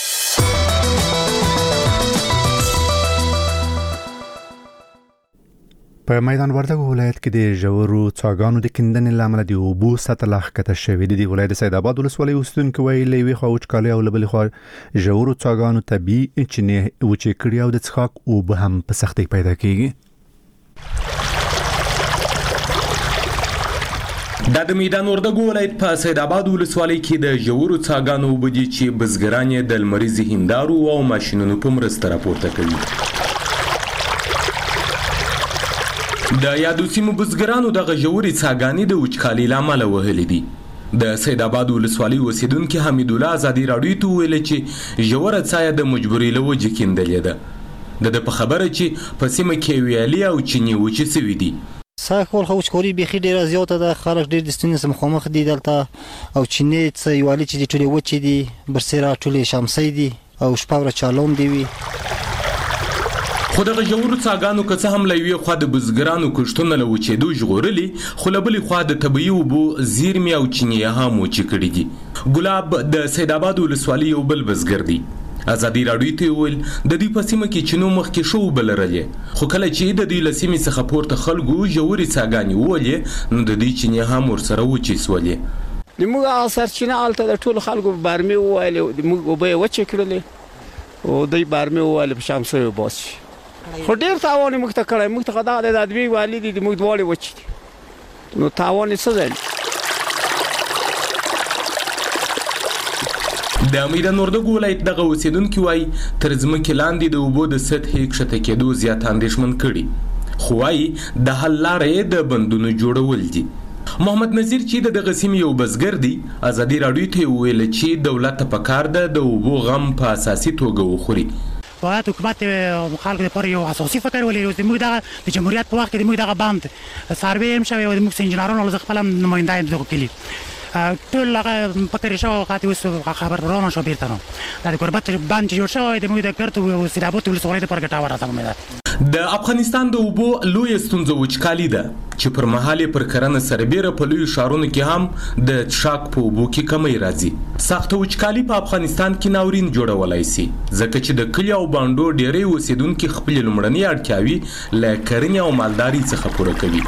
Speaker 1: په میدان وردګو ولایت کې د ژورو څاګانو د کیندنې لامل د اوبو سطح لا ښکته شوې ده. د ولایت سید آباد ولسوالۍ اوسیدونکو ویلي وی خو وچکالي او لبلې خو ژورو څاګانو طبيعي چینې وچې کړي او د څښاک اوبه هم په سختۍ پیدا کیږي.
Speaker 6: د میدان وردګو ولایت په سید آباد ولسوالۍ کې د ژورو څاګانو اوبه دي چې بزګران یې د لمریزي هندارو او ماشینونو په مرسته راپورته کوي. د یادو سیمو بزګرانو دغه ژورې څاګانې د وچکالۍ له امله وهلې دي. د سید آباد ولسوالۍ اوسیدونکي حمید الله ازادي راډیو ته ویل چې ژوره څاه د مجبورۍ له وجې کیندلې ده. د په خبره چې په سیمه کې ویالې او چینې وچې سوي دي.
Speaker 7: ساکول خو وچکالي بیخي ډیره زیاته ده، خلک ډیر د ستونزې سره مخامخ دي دلته، او چینې څه ویالې چې دي ټولې وچې دي، برسېره ټولې شمسۍ دي او شپه ورځ چالوم دي وي.
Speaker 6: خو دغه ژورو څاګانو که څه هم له یوې خوا د بزګرانو کښتونه له وچېدو ژغورلي، خو له بلې خوا د طبیعي اوبو زیرمې او چینې هم وچې کړي دي. ګلاب د سید آباد ولسوالۍ یو بل بزګر دی. ازادي راډیو ته ویل د دوی په سیمه کې چینو مخکې شو اوبه لرلې، خو کله چې د دوی له سیمې څخه پورته خلکو ژورې څاګانې وولې نو د دوی چینې هم ورسره وچې سولې.
Speaker 23: زموږ هغه سرچینه هلته د ټولو خلکو بارمې وویلې، موږ اوبه یې وچې کړلې او دوی بارمې وویلې په شمسیو وباسي. خو ډېر تاوان یې موږ ته کړی، موږ ته دغه د ادبي والي دي، موږ دواړې وچې دي، نو تاوان یې څه دی.
Speaker 6: د میدان وردګو ولایت دغه اوسیدونکي وایي تر ځمکې لاندې د اوبو د سطحې کښته کېدو زیات اندېښمن کړي، خو وایي د حل لاره یې د بندونو جوړول دي. محمد نذیر چې دغه سیمې یو بزګر دی ازادي راډیو ته ویل چې دولت ته پکار ده د اوبو غم په اساسي توګه وخوري.
Speaker 24: باید حکومت خلکو لپاره یو اساسي فکر ولري. زموږ د جمهوریت په وخت کې زموږ دغه باند سروې هم شوی او زموږ انجنیرانو له خپل نماینده یم دغه کلی ټول هغه فکر شو خاطر اوس خبرونه شو بیرته نو د غربت باند جوړ شوی د موږ د ګرته او سید آباد ولسوالۍ لپاره ګټور راځم.
Speaker 6: د افغانستان د اوبو لوی ستونزه وچکالي ده چې پر مهال پر کرنه سربېره په لوی شهرونو کې هم د څښاک په اوبو کې کمی راځي. سخت وچکالي په افغانستان کې ناورین جوړولای شي ځکه چې د کلی او باندو ډېری اوسیدونکو خپل لومړنۍ اړتیاوې له کرنې او مالداري څخه پوره کوي.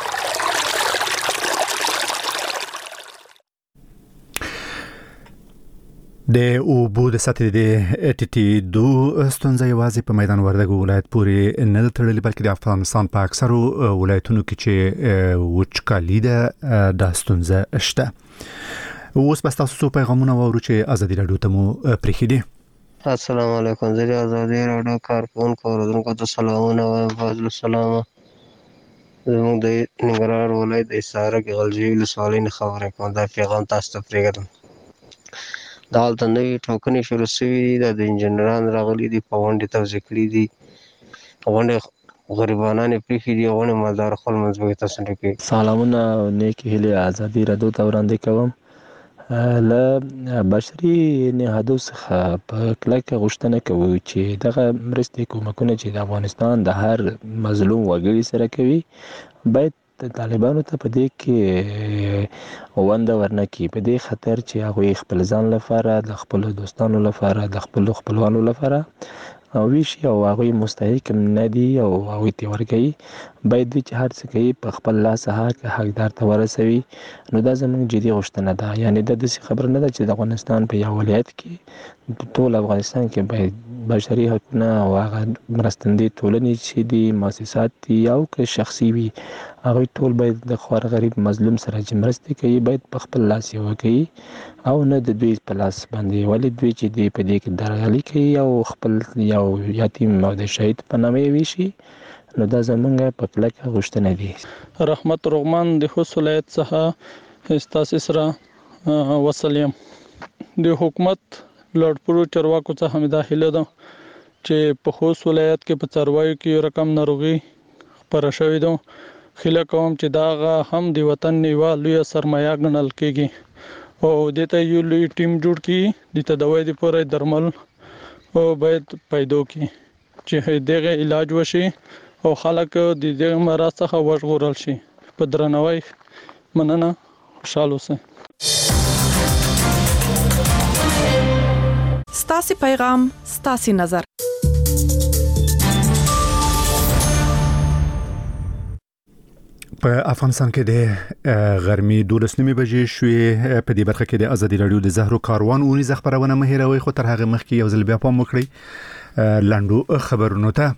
Speaker 1: د اوبو د سطحې د ټیټېدو ستونزه یوازې په میدان وردګو ولایت پورې نه ده تړلې، بلکې د افغانستان په اکثرو ولایتونو کې چې وچکالي ده دا ستونزه شته. اوس به ستاسو څو پیغامونه واورو چې ازادي راډیو ته مو پرېښي دي.
Speaker 25: السلام علیکم، زه د ازادي راډیو کارکوونکو اورېدونکو ته سلامونه وایم. فضل السلام، زموږ د ننګرهار ولایت د حصارک غلجي ولسوالۍ نه خبرې کوم. دا پیغام تاسو ته پرېږدم. دا هلته نوې ټاکنې شروع شوي دي، د انجینران راغلي دي، په غونډې توضیح کړي دي، غونډې غریبانان یې پرېښي دي، غونډې مالدار خپل منځ کې تصرف کوي.
Speaker 26: سلامونه او نیکې هیلې ازادي راډیو ته وړاندې کوم. له بشري نهادو څخه په کلکه غوښتنه کوو چې دغه مرستې کومکونه چې د افغانستان د هر مظلوم وګړي سره کوي باید د طالبانو ته په دې کې ونده ورنکړي، په دې خاطر چې هغوی خپل ځان لپاره، د خپلو دوستانو لپاره، د خپلو خپلوانو لپاره ویشي او هغوی مستحق نه دي او هغوی ته ورکوي. باید دوی چې هر څه کوي په خپل لاس حقدار ته ورسوي. نو دا زموږ جدي غوښتنه ده. یعنې دا داسې خبره نه ده چې د افغانستان په یو ولایت کې ټول افغانستان کې باید بشري حقونه او هغه مرستندې ټولنې چې دي مؤسسات دي او که شخصي وي هغوی ټول باید د خوار غریب مظلوم سره چې مرستې کوي باید په خپل لاس یې وکوي او نه د دوی په لاس باندې ولې دوی چې دی په دې کې درغلي کوي او خپل یو یتیم او د شهید په نامه یې ویشي نو دا زمونږ په کلکه غوښتنه دي.
Speaker 2: رحمت رغمان د خوست ولایت څخه ستاسو سره وصل یم. د حکومت لوړپوړو چارواکو څخه مې دا هیله ده چې په خوست ولایت کې په څارویو کې یو رقم ناروغي خپره شوې ده. هیله کوم چې دا هم د وطن یوه لویه سرمایه ګڼل کېږي او دې ته یو لوی ټیم جوړ کړي، دې ته دوای دپاره درمل باید پیدا کړي چې دغه علاج وشي او خلک د دغه مرض څخه وژغورل شي. په درناوي مننه، خوشحال اوسئ.
Speaker 4: ستاسو پیغام ستاسو نظر.
Speaker 1: په افغانستان کې د غرمې 12 بجې شوې. په دې برخه کې د ازادي رادیو د زهرو کاروان اونیزه خبرونه مهیروي، خو تر هغه مخکې یو ځل بیا پام وکړئ لاندو خبرونو ته.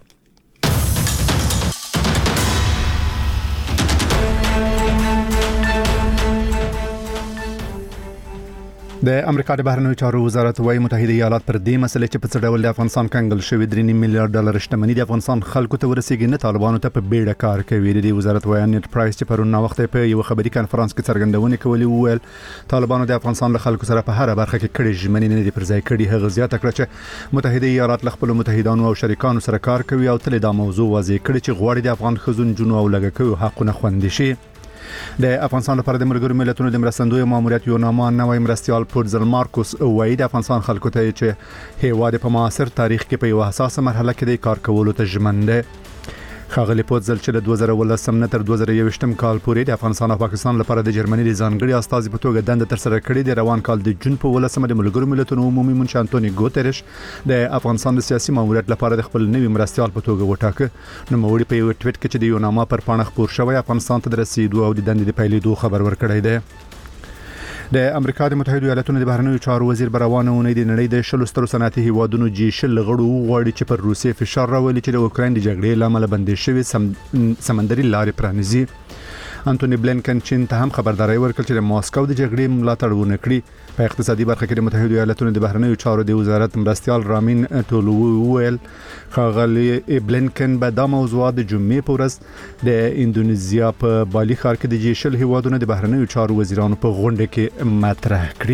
Speaker 1: د امریکا د بهرنیو چارو وزارت وايي متحده ایالات پر دې مسلې چې په څه ډول د افغانستان کنګل شوی 3 میلیارډ ډالر شتمنۍ د افغانستان خلکو ته ورسیږي نه طالبانو ته په بیړه کار کوي. د وزارت وايي نیټ پرایس چې پرون وخت په یو خبري کانفرنس کې څرګندونه کوي وویل طالبانو د افغانستان له خلکو سره په هر برخه کې کړي ژمنې نه دي پر ځای کړي. هغه زیاته کړه چې متحده ایالات له خپل متحدانو او شریکانو سره کار کوي او تل دا موضوع واضح کړي چې غواړي د افغان خزون جنو او لګکوي حقونه خوندي شي. د افغانستان لپاره د ملګرو ملتونو د مرستندوی ماموریت یوناما نوای مرستيال پورزل مارکوس وایي د افغانستان خلکو ته چې هیواد په معاصر تاریخ کې په یو حساسه مرحله کې د کار کولو ته ژمن دی. خاغلی پورزل چې د 2019 نه تر 2021 کال پورې د افغانستان او پاکستان لپاره د جرمني د ځانګړي استازي په توګه دنده تر سره کړې. د روان کال د جون په 18 د ملګرو ملتونو عمومي منشي انټونی ګوتریش د افغانستان د سیاسي ماموریت لپاره د خپل نوي مرستيال په توګه وټاکه. نو موري په یو ټویټ کې چې د یوناما پر پاڼه خبر شوی افغانستان ته د رسیدو او د دندې د پیلېدو خبر ورکړی دی. د امریکا د متحده ایالاتونو د بهرنیو چارو وزیر بروانه ونې د نړۍ د شلو سترو صنعتي هیوادونو جیشل غړو غواړي چې پر روسیې فشار راولي چې د اوکراین د جګړې لامل بندي شوی سمندري لارې پرانیزي. انټونی بلینکن چین ته هم خبرداري ورکړه چې د ماسکو د جګړې ملاتړ ونه کړي. په اقتصادي برخه کې د متحده ایالاتونو د بهرنیو چارو د وزارت مرستيال رامین ټولوویل خاغلی بلینکن به دا موضوعات د جمعې په ورځ د انډونیزیا په بالي ښار کې د جیشل هیوادونو د بهرنیو چارو وزیرانو په غونډه کې مطرح کړي.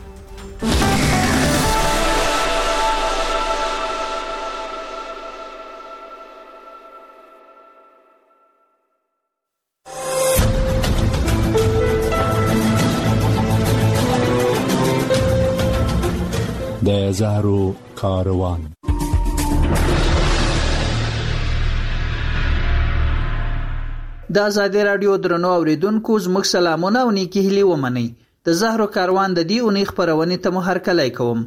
Speaker 1: د زهرو کاروان.
Speaker 9: د ازادي رادیو درنو اوریدونکو زموږ سلامونه او نیکی هیلې ومنئ. د زهرو کاروان د دې اونۍ خبرونه ته مو هرکلی کوم.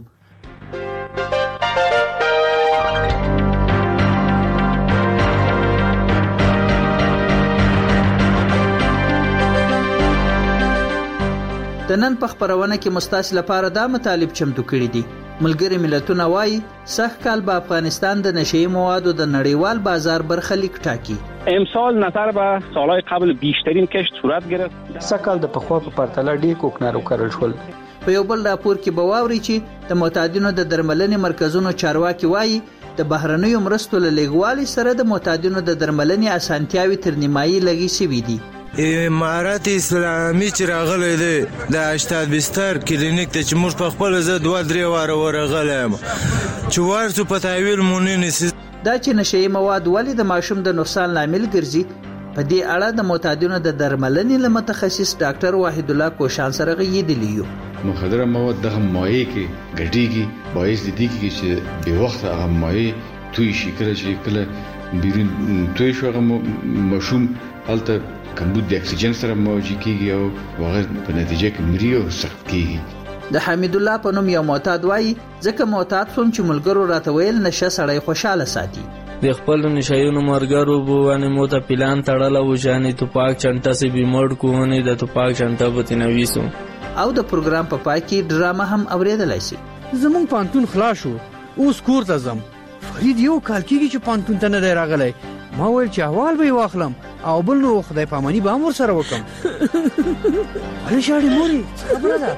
Speaker 9: د نن په خبرونه کې مستاس لپاره دا مطالب چمتو کړی دي. ملګری ملتونه وايي سخت کال به افغانستان د نشئی موادو د نړیوال بازار برخلیک ټاکي.
Speaker 10: امسال نظر به سالهای قبل بیشترین کشت صورت گرفت.
Speaker 9: سکه‌کال د پخوا په پرتله ډیر کوکنار وکړل شول. په یو بل راپور کې به واوري چې د معتادینو د درملنې مرکزونو چارواکي وايي د بهرنیو مرستو له لګوالي سره د معتادینو د درملنې اسانتیاوي تر نیمایي لګي شوې دي.
Speaker 11: امارات اسلامي چې راغلی دی د اشتاد بستر کلینیک ته چې موږ په خپل زه 2-3 واره ورغلم چې ورسو په تحویل مونږ نسی.
Speaker 9: دا چې نشئی مواد ولې د ماشوم د نقصان لامل ګرځي په دې اړه د معتادینو د درملنې له متخصص ډاکټر واحد الله کوشان سره غیدلی یو.
Speaker 12: مخدره مواد د مایع کې ګډیږي باعث دي چې به وخت هغه مایع توی شي کله بیرون توی شو هغه مشوم حالت کمبود د اکسیجن سره موجي کیږي او هغه په نتیجه کې مري او سخت کیږي.
Speaker 9: د حمید الله په نوم یو معتاد وایي ځکه معتاد شوم چې ملګرو راته ویل نشه سړی خوشاله ساتي.
Speaker 13: د خپل نشایونو مرګرو بوونه موته پلان تړله و ځانې توپاک چنټه سي بیمړ کوونه د توپاک چنټه په تنويسو
Speaker 9: او د پروګرام په پای کې ډرامه هم اوریدلای شي.
Speaker 14: زمونږ پانتون خلاص شو، اوس کور ته ځم. فرید یو کال کېږي چې پانتون ته نه دی راغلی. ما ویل چې احوال به یې واخلم او بل نو خدای پاماني به هم ورسره وکړم. ولې ژاړې مورې، څه خبره ده؟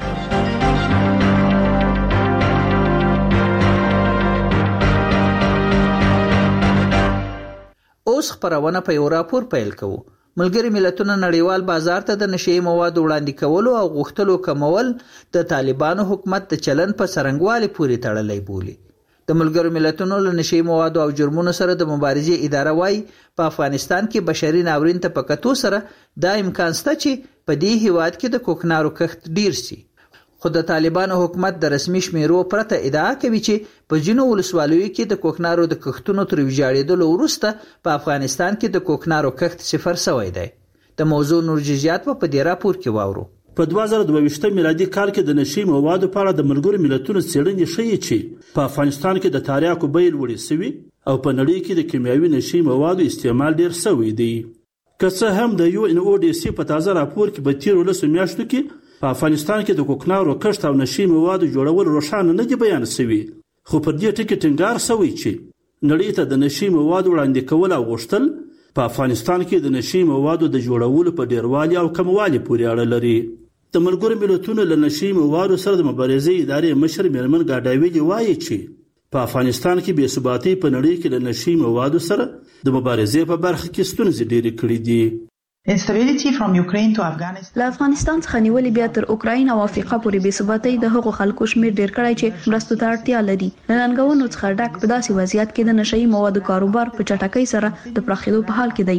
Speaker 9: اوس خبرونه په یو راپور پیل کوو. ملګري ملتونه نړیوال بازار ته د نشئی موادو وړاندې کولو او غوښتلو کمول د طالبانو حکومت د چلن په څرنګوالي پورې تړلی بولي. د ملګرو ملتونو له نشئی موادو او جرمونو سره د مبارزې اداره وايي په افغانستان کې بشري ناورین ته په کتو سره دا امکان شته چې په دې هیواد کې د کوکنارو کښت ډیر شي. خو د طالبانو حکومت د رسمي شمیرو پرته ادعا کوي چې په ځینو ولسوالیو کې د کوکنارو د کښتونو تر ویجاړېدلو وروسته په افغانستان کې د کوکنارو کښت صفر شوی دی. د موضوع نور جزئیات په دې راپور کې واورو.
Speaker 15: په 2022 میلادي کال کې د نشئی موادو په اړه د ملګرو ملتونو څېړنې ښیي چې په افغانستان کې د تریاکو بیې لوړې شوي او په نړۍ کې د کیمیاوي نشئی موادو استعمال ډیر شوی دی. که څه هم د UNODC په تازه راپور کې په تیرو 10 میاشتو کې په افغانستان کې د کوکنارو کښت او نشئی موادو جوړول روښانه نه دي بیان شوي، خو پر دې ټکي ټینګار شوی چې نړۍ ته د نشئی موادو وړاندې کول او غوښتل په افغانستان کې د نشئی موادو د جوړولو په ډیروالي او کموالي پورې اړه لري. د ملګرو ملتونو له نشئی موادو سره د مبارزې ادارې مشر میرمن ګاډاویلي وایي چې په افغانستان کې بې ثباتۍ په نړۍ کې له نشئی موادو سره د مبارزې په برخه کې ستونزې ډېرې کړې دي.
Speaker 16: له افغانستان څخه نیولې بیا تر اوکراین او افریقا پورې بې ثباتۍ د هغو خلکو شمېر ډېر کړی چې مرستو ته اړتیا لري. له ننګونو څخه ډک په داسې وضعیت کې د نشئی موادو کاروبار په چټکۍ سره د پراخېدو په حال کې دی.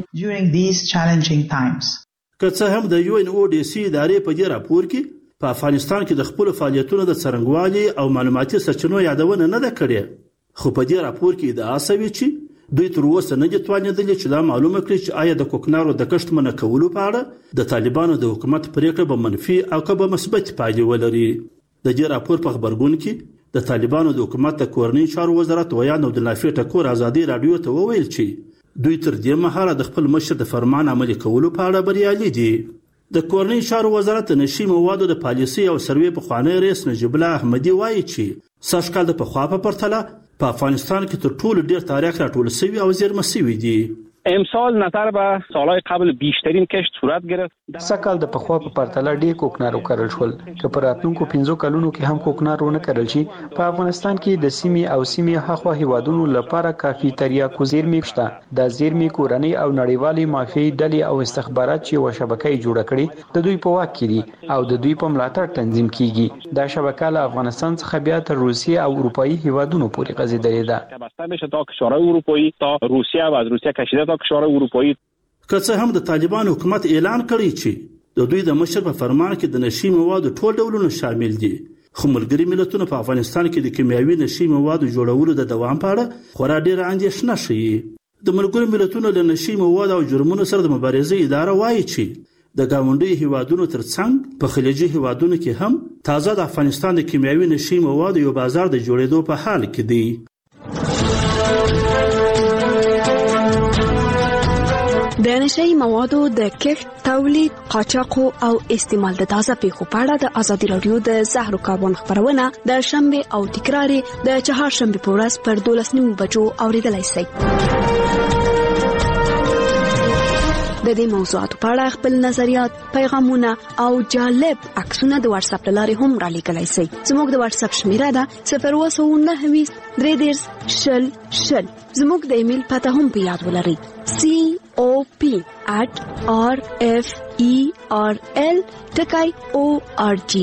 Speaker 15: که څه هم د UNODC ادارې په دې راپور کې په افغانستان کې د خپل فعالیتونو د څرنګوالي او معلوماتي سرچینو یادونه نه ده کړې، خو په دې راپور کې ادعا شوې چې دوی تر اوسه نه دي توانېدلي چې دا معلومه کړي چې آیا د کوکنارو د کښت منع کولو په اړه د طالبانو د حکومت پریکړه به منفي او که به مثبت پایلې ولري. د دې راپور په خبرګون کې د طالبانو د حکومت د کورنۍ چارو وزارت ویان عبدالنافع ټکور ازادي راډیو ته وویل چې دوی تر دې مهاله د خپل مشر د فرمان عملي کولو په اړه بریالي دي. د کورنۍ چارو وزارت د نشئی موادو د پالیسۍ او سروې پخوانی رئیس نجیب الله احمدي وایي چې سږ کال د پخوا په پرتله په افغانستان کې تر ټولو ډیر تاریخ راټول شوی او زیرمه شوی دی.
Speaker 10: امسال نظر به سالهای قبل بیشترین کشت صورت گرفت.
Speaker 17: سکهال د پخوا په پرتله ډیر کوکنار وکرل شول. که پر راتلونکو 15 کلونو کې هم کوکنار ونه کرل شي، په افغانستان کې د سیمې او سیمې هاخوا هیوادونو لپاره کافي تریاکو زیرمې شته. د زیرمې کورنۍ او نړیوالې مافیایي ډلې او استخبارات چې یو شبکه جوړه کړي د دوی په واک کې دي او د دوی په ملاتړ تنظیم کیږي. دا شبکه له افغانستان څخه بیا تر روسیې او اروپאי هیوادونو پورې غځېدلې ده.
Speaker 10: تا کشورهای اروپایی تا روسیه و از روسیه کشیده کشور اروپایی.
Speaker 15: که څه هم د طالبانو حکومت اعلان کړی چې د دوی د مشر په فرمان کې د نشئی موادو ټول ډولونه شامل دي، خو ملګري ملتونه په افغانستان کې د کیمیاوي نشئی موادو جوړولو د دوام په اړه خورا ډېره اندېښنه ښیي. د ملګرو ملتونو له نشئی موادو او جرمونو سره د مبارزې اداره وایي چې د ګاونډي هیوادونو ترڅنګ په خلیجي هیوادونو کې هم تازه د افغانستان د کیمیاوي نشئی موادو یو بازار د جوړېدو په حال کې دی.
Speaker 16: د نشئی موادو د کښت، تولید، قاچاق او استعمال د تازه پیښو په اړه د ازادي راډیو د زهرو کاربن خبرونه د شنبه او تکرار د چهارشنبه په ورځ پر 12:30 بجو اوریدلای شئ. د دې موضوعاتو په اړه خپل نظریات، پیغامونه او جالب عکسونه د واتس اپ لارې هم را لیږلی شئ. زموږ د واتس اپ شمیره ده 029233000. زموږ د ایمیل پته هم په یاد ولرئ: cop@rferl.org.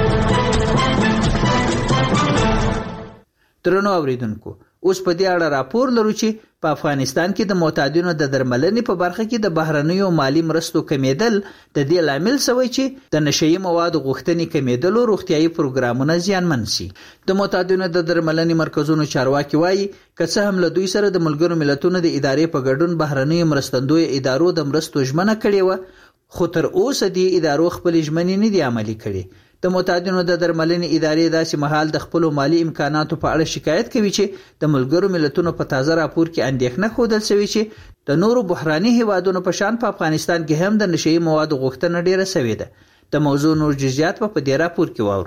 Speaker 9: درنو اوریدونکو، اوس په دې اړه راپور لرو چې په افغانستان کې د معتادینو د درملنې په برخه کې د بهرنیو مالی مرستو کمیدل د دې لامل شوی چې د نشئی موادو غوښتنې کمیدلو روغتیايي پروګرامونه زیانمن شي. د معتادینو د درملنې مرکزونو چارواکي وایي که څه هم له دوی سره د ملګرو ملتونو د ادارې په ګډون بهرنیو مرستندوی ادارو د مرستو ژمنه کړې و، خو تر اوسه دې ادارو خپل ژمنې نه دي عملي کړې. د معتادینو د درملنې ادارې داسې مهال د خپل مالی امکاناتو په اړه شکایت کوي چې د ملګرو ملتونو په تازه راپور کې اندېښنه ښودل شوې چې د نورو بحراني هیوادونو په شان په افغانستان کې هم د نشئی موادو غوښتنه ډیره شوې ده. د موضوع نور جزئیات په دې راپور کې واورو.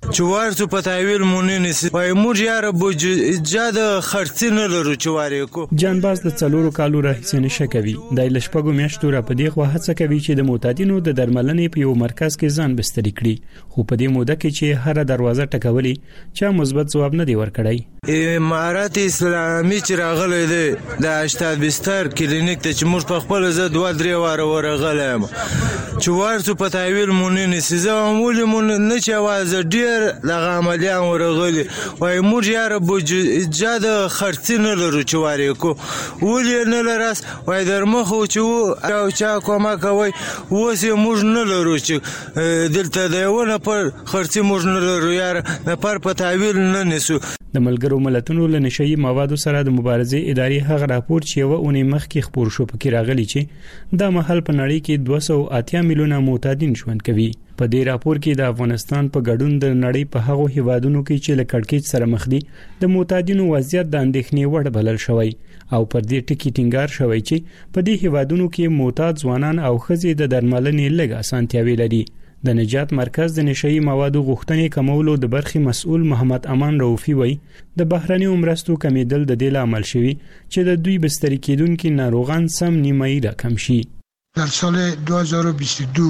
Speaker 11: چې ورڅو په تحویل مونږ نسی وای موږ یاره بوجا د خرڅ نه لرو چې واره کو.
Speaker 8: جانباز د 4 کالو راهیسې نشه کوي. د لشپګو میاشتو را په دې خوا هڅه کوي چې د معتادینو د درملنې په یو مرکز کې ځان بستري کړي، خو په دې موده کې چې هر دروازه ټکولي چا مثبت ځواب نه دی ورکړی.
Speaker 11: امارات اسلامي چې راغلی دی د اشتاد بستر کلینیک ته چې موږ په خپل زه 2-3 واره ورغلم چې ورڅو په تحویل مونږ نسی زه معمولی مونږ نه چې واز ډیر دغه عملیان ورغلي وای موږ یاره بوجا د خرڅ نه لرو چې واره کو ولې نه لراس وای در مخ چې او چا کومه کوي اوس موږ نه لرو چې دلته دیونه پر خرڅ موږ نه لرو یاره نه پر په تحویل نه نسو.
Speaker 8: د ملګرو ملتونو له نشئی موادو سره د مبارزې ادارې هغه راپور چې یو اونۍ مخکې خبر شو پکې راغلی چې د محل په نړۍ کې 280 میلیونه معتادین ژوند کوي. په دې راپور کې د افغانستان په ګډون د نړۍ په هغو هیوادونو کې چې له کړکېچ سره مخ دي د معتادینو وضعیت د اندېښنې وړ بلل شوی او پر دې ټکی ټینګار شوی چې په دې هیوادونو کې معتاد ځوانان او ښځې د درملنې لږ اسانتیاوي لري. د نجات مرکز د نشئی موادو غوښتنې کمولو د برخي مسؤل محمد امان رؤفي وای د بهرني مرستو کمیدل د دې عمل شوی چې د دوی بستري کېدونکو ناروغان سم نیمایي را کم شي.
Speaker 18: در سال 2022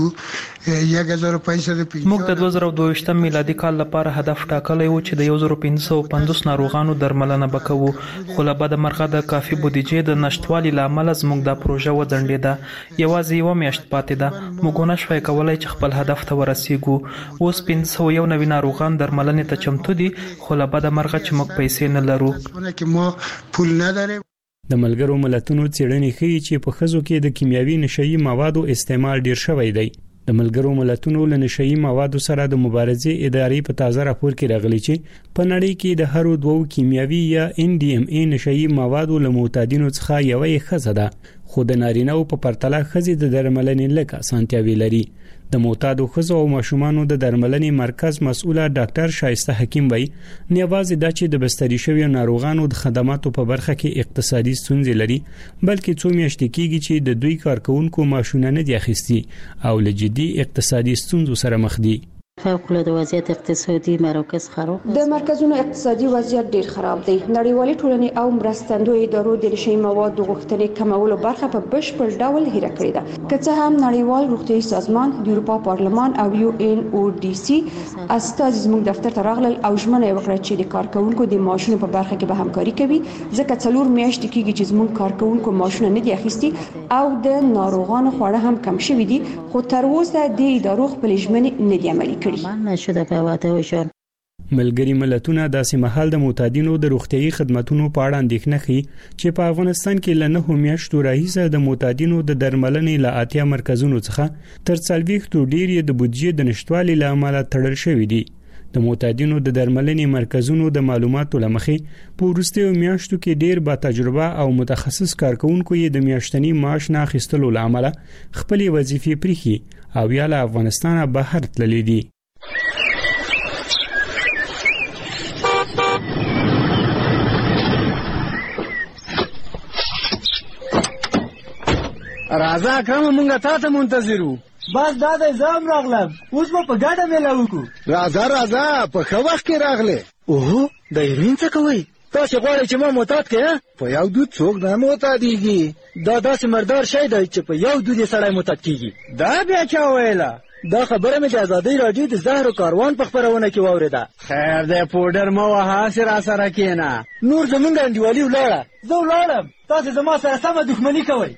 Speaker 3: موږ د 2022 میلادي کال لپاره هدف ټاکلی و چې د 1550 ناروغانو درملنه وکړو، خو له بده مرغه د کافي بودیجې د نشټوالي لامل زموږ د پروژه وځنډېده. یوازې یو میاشت پاتې ده. موږ نشوای کولای چې خپل هدف ته ورسیږو. اوس 591 ناروغان درملنې ته چمتو دي، خو له بده مرغه چې موږ پیسې نه لرو.
Speaker 8: د ملګرو ملتونو څېړنې ښیي چې په ښځو کې د کیمیاوي نشئی موادو استعمال ډیر شوی دی. د ملګرو ملتونو له نشئی موادو سره د مبارزې ادارې په تازه راپور کې راغلی چې په نړۍ کې د هرو 2 کیمیاوي یا NDMA نشئی موادو له معتادینو څخه یوې ښځه ده، خو د نارینه‌و په پرتله ښځې د درملنې لږ اسانتیاوي لري. د معتادو ښځو او ماشومانو د درملنې مرکز مسؤله ډاکټر شایسته حکیم وای نیوازې دا چې د بستري شویو ناروغانو د خدماتو په برخه کې اقتصادي ستونزې لري، بلکې څو میاشتې کېږي چې د دوی کارکونکو معاشونه نه دي اخیستي او له جدي اقتصادي ستونزو سره مخ دي.
Speaker 19: فوق‌العاده وضعیت اقتصادی مراکز خراب
Speaker 20: د مرکزونو اقتصادي وضعیت ډیر خراب دی. نړیوالې ټولنې او مرستندوی ادارو د نشئی موادو غوښتنې کمولو برخه په بشپړ ډول هیره کړې ده. که څه هم نړیوال روغتیايي سازمان، د اروپا پارلمان او UNODC استازي زموږ دفتر ته راغلل او ژمنه وکړه چې د کارکونکو د معاشونو په برخه کې به همکاري کوي، ځکه 4 میاشتې کېږي چې زموږ کارکونکو معاشونه نه دي اخیستي او د ناروغانو خواړه هم کم شوي دي، خو تر اوسه د ادارو خپل ژمنې نه دي عملي کړي.
Speaker 8: ملګري ملتونه داسې مهال د معتادینو د روغتيایي خدماتو په اړه اندېښنه کوي چې په افغانستان کې له 9 میاشتو راهیسه د معتادینو د درملنې له 80 مرکزونو څخه تر 40 ډیر د بودیجې د نشټوالي لامل تړل شوی دي. د معتادینو د درملنې مرکزونو د معلوماتو لمخې په وروستیو میاشتو کې ډیر با تجربه او متخصص کارکونکو یې د میاشتنی معاش نه اخیستلو لامل خپل وظیفې پریخي او یا له افغانستانه بهر تللي دي.
Speaker 21: راځه کوم مونږه تاسو منتظرو.
Speaker 22: بس دا د زام راغلم، اوس په ګډه مېله وکړو.
Speaker 21: راځه په ښه وخت کې راغله.
Speaker 22: اوه د ایرین څه کوي؟
Speaker 21: تاسو غواړئ چې ما معتاد کړئ؟ په یو دود څوک نه معتادیږي.
Speaker 22: دا داسې مردار شی دی چې په یو دود سړی معتاد کیږي.
Speaker 21: دا بیا چا ویله؟
Speaker 22: دا خبره مې د ازادۍ راډیو د زهرو کاروان په خبرونه کې واورېده.
Speaker 21: خیر دی پوډر مه وهه، هسې راسره کښېنه.
Speaker 22: نور زمونږ انډیوالي ولاړه، زه ولاړم، تاسې زما سره سمه دښمني کوئ.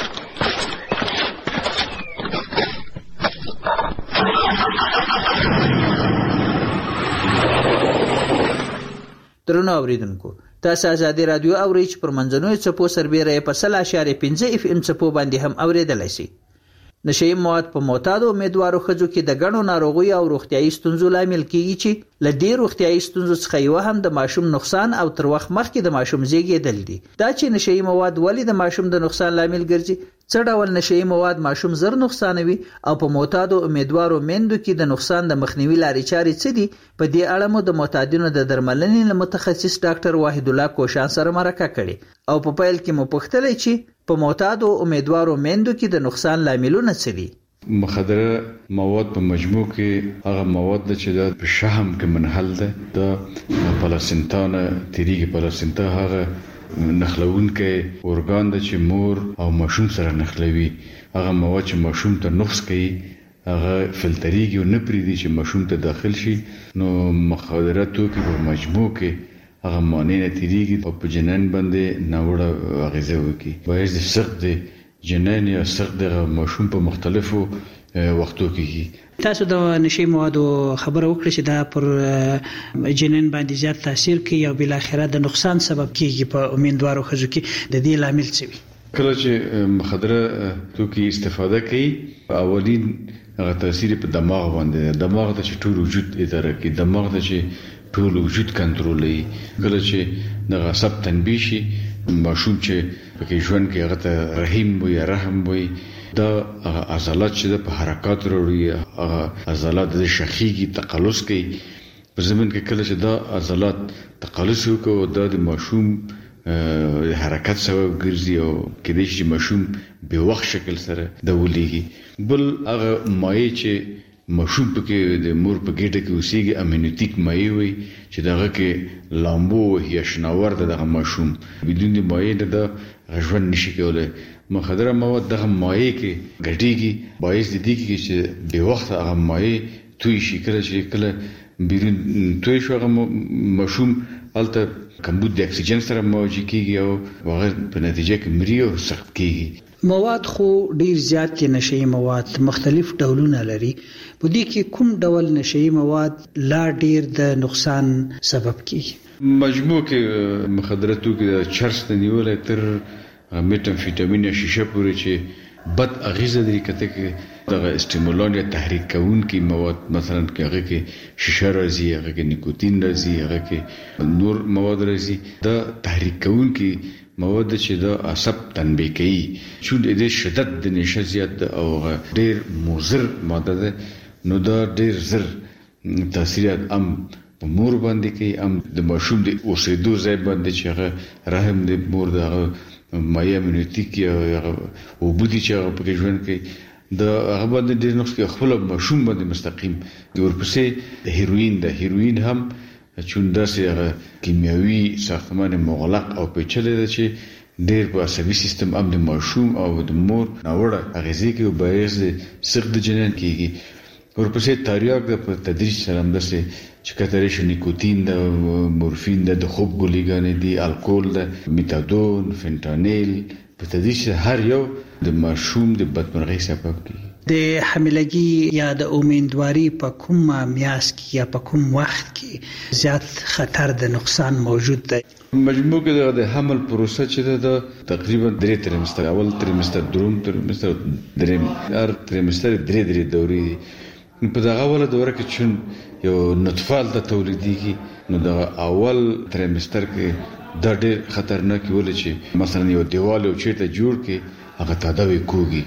Speaker 9: درنو اوریدونکو، تاسو ازادي رادیو اورئ چې پر منځنوي څپو سربېره په 0.5 FM څپو باندې هم اوریدلای شئ. نشئی مواد په معتادو امیدوارو ښځو کې د ګڼو ناروغیو او روغتیايي ستونزو لامل کیږي چې له دې روغتیايي ستونزو څخه یو هم د ماشوم نقصان او تر وخت مخکې د ماشوم زیږیدل دي. دا چې نشئی مواد ولې د ماشوم د نقصان لامل ګرځي، څه ډول نشئی مواد ماشوم زر نقصانوي او په معتادو امیدوارو میندو کې د نقصان د مخنیوي لارې چارې څه دي، په دې اړه مو د معتادینو د درملنې له متخصص ډاکټر واحد الله کوشان سره مرکه کړې او په پیل کې مو پوښتلې چې په معتادو امیدوارو میندو کې د نقصان لاملونه څه دي.
Speaker 12: مخدره مواد په مجموع کې هغه مواد چې د شحم کې منحل ده د پلاسنتا نه تیریږي. پلاسنتا هغه نخلون کې اورګان د چې مور او ماشوم سره نخلوي. هغه مواد چې ماشوم ته نقص کوي هغه فلتریږي او نه پریږدي چې ماشوم ته داخل شي. نو مخدره توکي په مجموع کې هغه معنی نه تیریږي او په جنین باندې ناوړه اغیزه وکړي. باید سخت دی جنین یا سخت د ماشوم په مختلفو وختو کې.
Speaker 9: تاسو د نشي موادو خبره وکړه چې دا پر جنین باندې زیات تاثیر کوي او بل اخره د نقصان سبب کیږي. په امیندوارو ښځو کې د دې لامل څه وي؟
Speaker 12: کله چې مخدره توکي استفاده کوي اولین هغه تاثیر په دماغ باندې، دماغ ته چې ټول وجود اداره کوي، دماغ ته چې ټول وجود کنټرولوي. کله چې د غصب تنبیه شي ماشوم چې پکې ژوند کې هغه ته رحیم وي رحم وي، دا عضلات چې په حرکات وروړي هغه عضلات د شخیږي تقلص کوي. په زمين کې کله چې دا عضلات تقلص وکړي دا د ماشوم حرکت سبب ګرځي او کله چې ماشوم به وخت شکل سره د ولېږي. بل هغه مایع چې ماشوم پکې د مور په ګډه کې اوسېږي امینوتیک مایع وي چې دغه کې لامبو یا شناور دغه ماشوم بدون د مایع د ژوند نشي کولای. مخدره مواد دغه مایع کې ګډيږي باعث دي چې به وخت هغه مایع توی شي. کله چې کله بیرون توی شو هغه ماشوم الته کمبود د اکسیجن سره مواجه کیږي او هغه په نتیجه کې مري او سخت کیږي.
Speaker 9: مواد خو ډیر زیات نشئی مواد مختلف ډولونه لري. په دې کې کوم ډول نشئی مواد لا ډیر د نقصان سبب کیږي؟
Speaker 12: مجموع کې مخدره توکي د چرس د نیولې تر میتامفیټامین یا شیشه پورې چې بد اغیزه لري. کته کې د استیمولان یا تحریک کوونکي مواد مثلا کې هغه کې شیشه راځي، هغه کې نیکوتین راځي، هغه کې نور مواد راځي. دا تحریک کوونکي مواد چې د عصب تنبیه کوي چې د شدت د نشه زیات او ډیر مضر ماده ده. نو دا ډیر زر تاثیرات ام په مور باندې کوي، ام د ماشوم د اوسېدو ځای باندې چې هغه رحم د مور د مایع امینوتیک یا او بودی چې هغه په ژوند کې د هغه باندې ډیر نقص کوي. خپل ماشوم باندې مستقیم ورپسې هیروین هم چوندا سره کیمیاوي ساختمان مغلق او پیچلې ده چې ډېر په عصبي سیستم هم د ماشوم او د مور ناوړه اغیزې کوي او باعث د سخت جنین کیږي. ورپسې تریاک د په تدریج سره هم داسې چې کترې شي نیکوتین د مورفین د خوب ګولېګانې دي، الکول د میتادون، فنټانیل په تدریج هر یو د ماشوم د بدمرغۍ سبب کیږي.
Speaker 9: د حاملګي یا د امیندواري په کوم میاس کې یا په کوم وخت کې زیات خطر د نقصان موجود دی؟
Speaker 12: مجموع کې د حمل پروسه چې د تقریبا 3 تریمستر، اول تریمستر، دوم تریمستر، دریم هر تریمستر 3 دورې. په دغه اوله دوره کې چې یو نطفه د تولیدېږي نو د اول تریمستر کې د ډېر خطرناک ولې چې مثلا یو دیوال او چیرته جوړ کې هغه تداوی کوي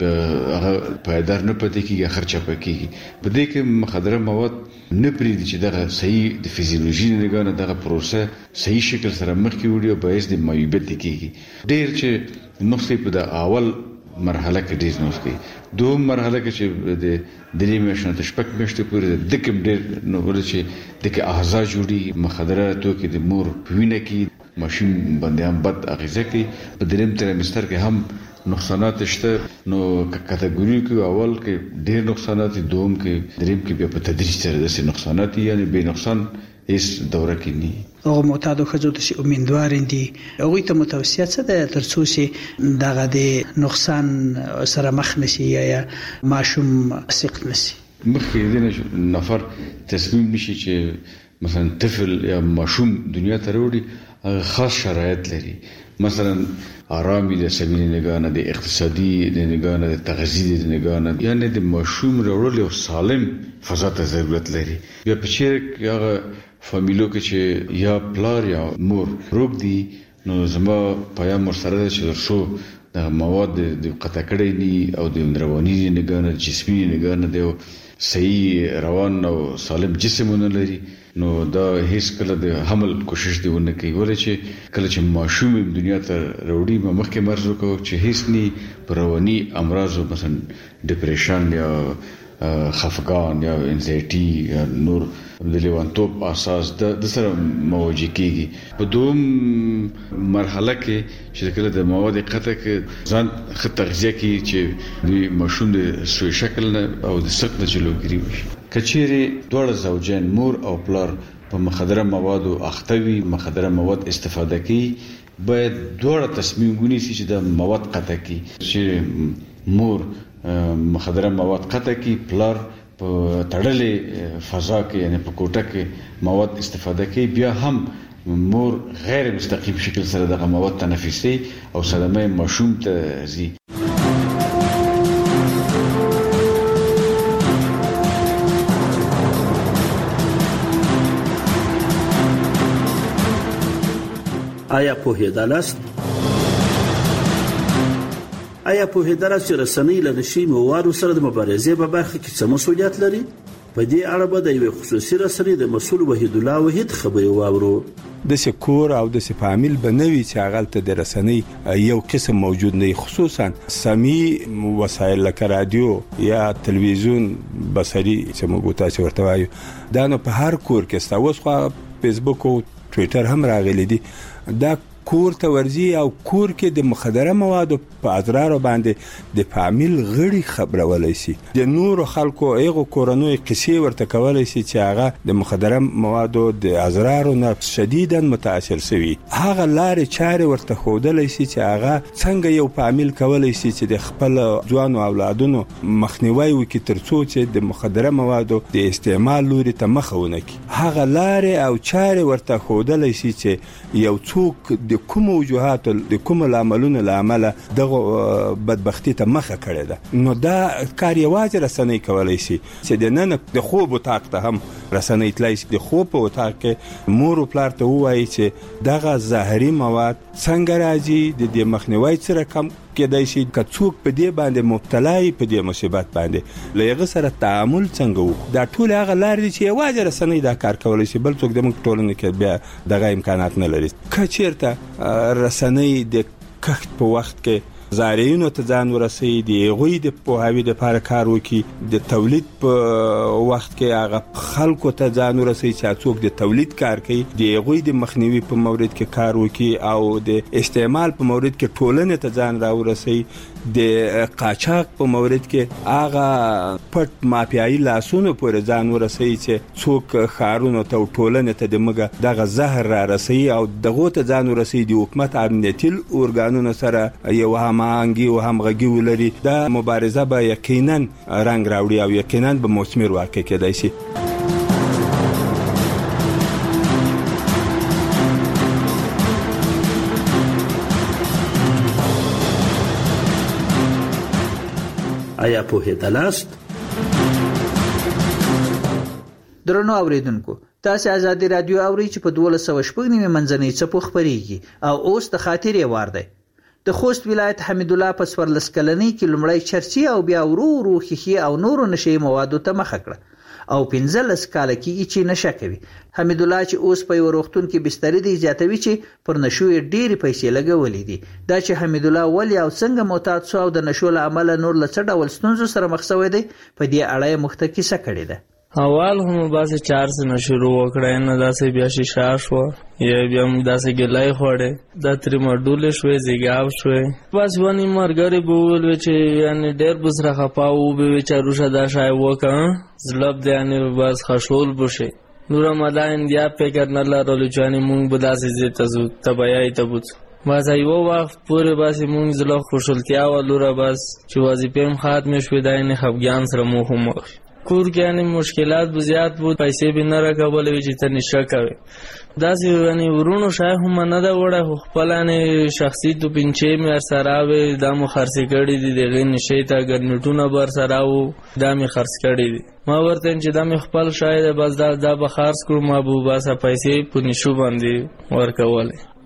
Speaker 12: هغه پایدار نه پاتې کیږي، خرچه پکېږي. په دې کې مخدره مواد نه پریږدي چې دغه صحیح د فزیولوژي نه دغه پروسه صحیح شکل سره مخکې وړي او باعث د معیوبیت کیږي. ډېر چې نقص په د اول مرحله کې ډېر نقص کوي. دوم مرحله کې چې د درې میاشتې تر شپږ میاشتې پورې د کوم ډېر نو ول چې د اعضاء جوړي مخدره توکي د مور په وینه کې ماشوم باندې هم بد اغیزه کوي. په دریم تریمستر کې هم نقصانات شته. نو کټګوري کې اول کې ډېر نقصانات، دوم کې دریم کې بیا په تدریج سره د نقصانات یعنی به نقصان هیڅ دوره کې نه.
Speaker 9: او معتادو خزو ته امیدوار دي هغه ته متوسط څه ده ترڅو چې دغه د نقصان سره مخ نشي یا ماشوم سقط نشي؟
Speaker 12: مخکې د نفر تصمیم نشي چې مثلا طفل یا ماشوم دنیا ته وروړي خاص شرایط لري. مثلا آرامی د سبیل نگانه د اقتصادي د نگانه د تغذیه د نگانه یعنی د ماشوم وروړي او سالم فضا ته ضرورت لري. بیا په چیرې هغه فامیلو کې چې یا پلار یا مور روغ دي نو زما پیام سره چې درسو د مواد د قطع کړي دي او د رواني نگانه جسمي نگانه د صحیح روان او سالم جسمونه لري نو دا هیڅ کله د حمل کوشش دی ونه کوي ولې چې کله چې ماشوم دنیا ته وروړي مخکې مرز وکړو چې هیڅ ني پرواني امراض مثلا ډیپریشن یا خفقان یا انزایټي یا نور د لیوانتوب اساس د سره مواجه کیږي په دوم مرحله کې چې کله د مواد قطع کې ځان خطرځي کی چې د ماشوم د سوي شکل او د سقط جلوګیری وشي کچېره دوه زوجین مور او پلار په مخدره موادو اختوي مخدره مواد استفاده کوي باید دوه تصمیم ونیسي چې د مواد قطع کی چې مور مخدره مواد قطع کی پلار په تړلې فضا کې یعنی په کوټه کې مواد استفاده کوي بیا هم مور غیر مستقیم شکل سره دغه مواد تنفسي او صدمه ماشوم ته زی
Speaker 15: آیا په هدالست آیا په هدالست رسنۍ له نشي موادو سره د مبارزې په برخه کې څه مسؤلیت لري په دې اړه به د یو خصوصي رسنۍ د مسؤل وحید الله وحید خبري واورو
Speaker 5: د سکور او د فامیل بنوي چې هغه د رسنۍ یو قسم موجود نه خصوصا سمي وسایل لکه رادیو یا تلویزیون بصري چې موږ تاسو ورته وایو دا نو په هر کور کې ستاسو خو فیسبوک او ټوئیټر هم راغلي دي دا کور ته ورزي او کور کې د مخدره موادو په اضرار باندې د فامیل غړي خبرولای شي د نور خلکو ایغو کورونو قصې ورته کولای شي چې هغه د مخدره موادو د اضرارو نه شدیداً متاثر شوی هغه لارې چارې ورته خودلای شي چې هغه څنګه یو فامیل کولای شي چې د خپل ځوان اولادونو مخنیوي وکړي ترڅو چې د مخدره موادو د استعمال لوري ته مخونه کړي هغه لارې او چارې ورته خودلای شي چې یو څوک د کوم وجوهات د کوم عملونو لامل دغه بدبختی ته مخه کړې ده نو دا کار یوازې رسنۍ کولای شي چې د نن د خوب وطاق ته هم رسنۍ تلای شي د خوب وطاق کې مور او پلار ته وایي چې دغه ظاهري مواد څنګه راځي د دې مخنیوي سره کم کېدای شي که څوک په دې باندې مبتلا وي په دې مصیبت باندې له هغه سره تعامل څنګه وکړو دا ټول هغه لارې چې یوازې رسنۍ دا کار کولی شي بل څوک د موږ ټولنې کې بیا دغه امکانات نه لري که چېرته رسنۍ د کښت په وخت کې زارعینو ته ځان ورسوي د هغوی د پوهاوي دپاره کار وکړي د تولید په وخت کې هغه خلکو ته ځان ورسوي چې څوک د تولید کار کوي د هغوی د مخنیوي په مورد کې کار وکړي او د استعمال په مورد کې ټولنې ته ځان راورسوي د قاچاق په مورد کې هغه پټ مافیایي لاسونو پورې ځان ورسوي چې څوک ښارونو ته او ټولنې ته د مګه دغه زهر را رسوي او دغو ته ځان ورسوي د حکومت امنیتي ارګانونو سره یو هماهنګي او همغږي ولري دا مبارزه به یقینا رنګ راوړي او یقینا به مثمر واقع کېدای شي
Speaker 15: آیا په هدالست
Speaker 9: درنو اوریدونکو تاسو آزادي رادیو اوري چې په 12:09 منځنۍ څپو خبريږي او اوس د خاطرې وار دی د خوست ولایت حمید الله په 14 کلنۍ کې لومړی چرچی او بیا ورو خخي او نورو نشي موادو ته مخ کړه او 15 کال کې چې نشه کوي حمید الله چې اوس په وروختون کې بستر دی زیاتوي چې پر نشو ډېری پیسې لګولې دي دا چې حمید الله ولی او څنګه معتاد شو او د نشو له عمل نور لڅ ډول ستونزو سره مخ شوی دی په دې اړه مختصه کړی ده
Speaker 13: اول هم باسه 4 سنه شروع وکړای نه داسې بیا شیشه شو یا بیا هم داسې ګلای خوړې دا تر مډول شوې زیګاو شوې بس ونی مرګري بول چې یعنی ډېر بسره خپاو به چاروشه دا شای وکړ زلب دی یعنی بس خشول بشه نور مدان یا فکر نه لرلو چې مونږ به داسې زیته زو تبعای تبوت بس ایو وخت پورې بس مونږ زله خوشالتیا ولوره بس چې وظیفه ختم شوې دا نه خفګان سره مو هم کور کې یعنی مشکلات به زیات بود پیسې به نه راکولې چې ته نشه کوي داسې یعنی ورونو شای هم نه دا وړه خپل نه شخصي تو پنځه مې سره و د مو خرڅ کړي دي دغه نشه ته ګرنټونه بر سره و د مې خرڅ کړي دي ما ورته چې د مې خپل شاید بس دا به خرڅ کړم ما به بس پیسې په نشو باندې ورکولې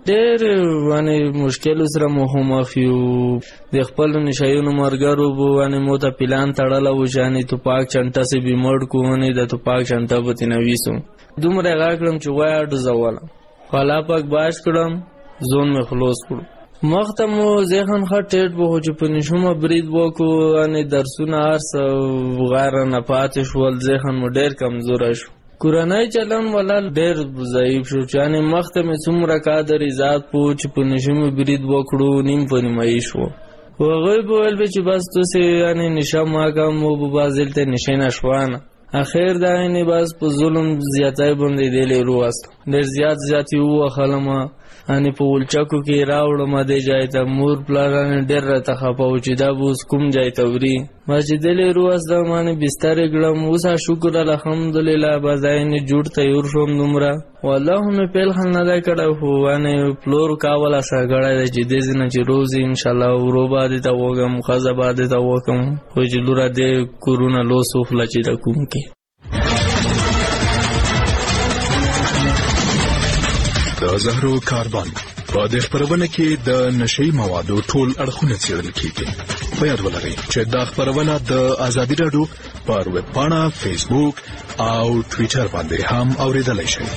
Speaker 13: ډېر باندې مشکل سره مخامخ یو. د خپل نشایونو مرګرو باندې مو ته پلان تړل او ځانې توپاک چنټه سي بیمړ کوونی د توپاک چنټه په تنويسو دومره غاکړم چې وایډ زواله خلا پاک باش کړم زون مې خلاص کړم. مخته مو ذهن خټېټ وو چې په نشومه برید وکړو ان درسونه ارس غیر نه پاتې شول. ذهن مو ډېر کمزور شو. کورنۍ چلن ولل ډېر ضعیف شو. چې مخته مې څومره کادر ایجاد پو چې په نشومه برید وکړو نیم په نیمایي شو. وغوی بول به چې بس تاسو یعنی نشه ما کوم او بازل ته نشه نشوانه. اخر دا نه بس په ظلم زیاتای باندې دی لروست. ډېر زیات یو خلما ان په ولچکو کې راوړم د ځای ته مور پلان ډېر راته خپاو چې دا بوس کوم ځای ته وري. مسجد لروست د مانه بستر ګړم اوسه شکر الحمدلله بازاین جوړ تیار شوم نمره والله مې په خل نه دا کړه هو ان فلور کاولا سره چې دې نه چې روز ان شاء الله وروبا دې تا وګم خزبا دې تا وکم خو چې لور دې کورونا لوسوف لچې د کوم کې
Speaker 6: د زهرو کاربن په دې خبرونه کې د نشئی موادو ټول اړخونه څېړل کیږي. په یاد ولرئ چې دا خبرونه د ازادي رادیو پر ویب پاڼه، فیسبوک او ټوئیټر باندې هم اوریدلای شئ.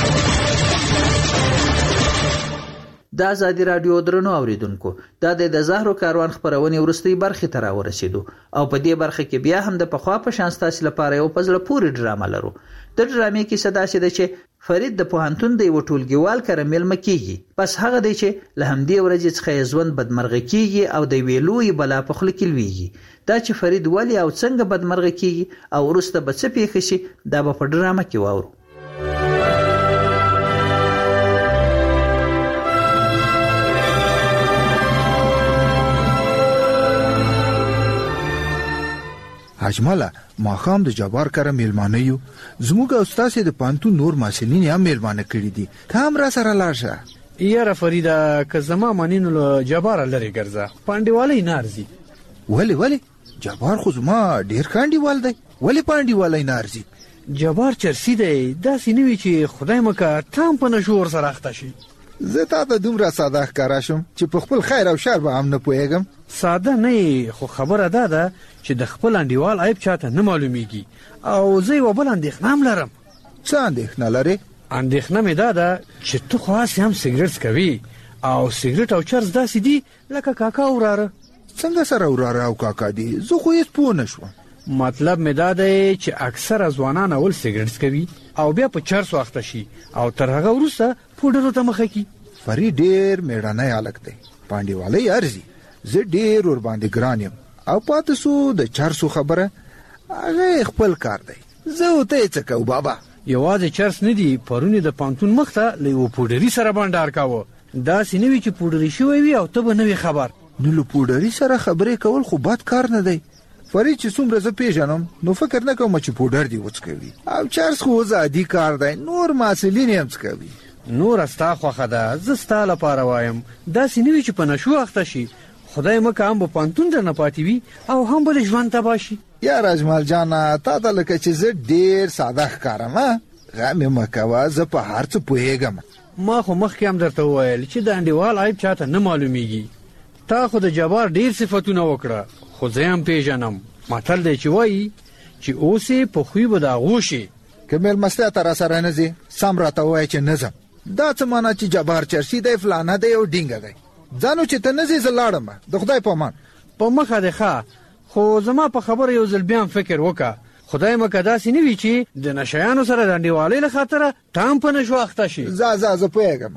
Speaker 9: د ازادي رادیو درنو اوریدونکو دا د زهرو کاروان خبرونه ورستۍ برخه ته راورسېدو او په دې برخه کې بیا هم د پخوا په شان ستاسو لپاره یو پزله پوری ډرامه لرو. د ډرامې کې صدا شي چې فرید د پوهنتون د یو ټولګیوال کره مېلمه کیږي. پس هغه دی چې له همدې ورځې څخه ژوند بدمرغه کیږي او د ویلوې بلا په خله کې لويږي. دا چې فرید ولی او څنګه بدمرغه کیږي او ورسته به څه پیښ شي دا به په ډرامه کې واورو.
Speaker 21: اجماله ما خام د جبار کره میلمانه یو زموږ استاد د پانتو نور ماسلین یا میلمانه کړی دي. ته هم را سره لاړه.
Speaker 14: یاره فریده که زما مانینو له جبار لري ګرځه پاندیوالي نارزي.
Speaker 21: ولی جبار خو زما ډیر کاندیوال دی. ولی پاندیوالي نارزي؟
Speaker 14: جبار چرسی دی دا سینوي چې خدای مکه تام په نشور سره اخته شي.
Speaker 21: زه تا ته دومره ساده ښکارا شم چې په خپل خیر او شر به هم نه پوهېږم.
Speaker 14: ساده نه خو خبره ده چې د خپل انډیوال عیب چاته نه معلومیږي او زه یو بل اندېښنه هم لرم.
Speaker 21: څه اندېښنه لرې؟
Speaker 14: اندېښنه مې ده چې ته خو هسې هم سګرټ کوي او سګرټ او چرس داسې دي لکه کاکا وراره.
Speaker 21: څنګه سره وراره او کاکا دي؟ زه خو هېڅ پوه نه شوم.
Speaker 14: مطلب مې دا دی چې اکثره ځوانان اول سګرټ کوي او بیا په چرس واخته شي او تر هغه وروسته پوډرو ته مخه کی.
Speaker 21: فرید ډېر میړنی هلک دی. پانډیوالۍ ارزي. زه ډېر ور باندې ګران یم او پاتې سو د چرسو خبره هغه خپل کار دی. زه ورته څه کوم بابا؟
Speaker 14: یوازې چرس نه دی پرونی د پانتون مخته له یو پوډري سره بانډار کاوه. داسې نه وي چې پوډري شوی وي او ته به نه وي خبر.
Speaker 21: نو له پوډري سره خبرې کول خو بد کار نه دی. فرید چې څومره زه پیژنم نو فکر نه کوم چې پوډر دی وڅکوي او چرس خو عادي کار دی. نور ماسلین هم څکوي.
Speaker 14: نور استا خوخه ده. زه ستا لپاره وایم داسې نه وي چې په نشو اخته شي خدای مکه هم په پانتون در نه پاتې وي او هم بل ژوند تباه شي.
Speaker 21: یا اجمل جانا تا ته لکه چې زه ډېر ساده ښکارم. غمې مه کوه زه په هر څه پوهېږم.
Speaker 14: ما خو مخکې هم درته وویل چې د انډیوال عیب چاته نه معلومیږي. تا خو د جبار ډېر صفتونه وکړه خو زه هم پیژنم. متل دی چې وایي چې اوس یې په خوی به د هغو شي.
Speaker 21: که مېلمستیا ته راسره نه ځې سم راته ووایه چې نه ځم. دا څه معنا چې جبار چرسي دی فلانه دی او ډینګه دی. ځانو چې ته نه ځې زه لاړم د خدای په امان.
Speaker 14: په مخه دی ښه خو زما په خبره یو ځل بیا هم فکر وکړه. خدای مکه داسې نه وي چې د نشیانو سره د انډیوالۍ له خاطره ته هم په نشو اخته شي.
Speaker 21: زه پوهېږم.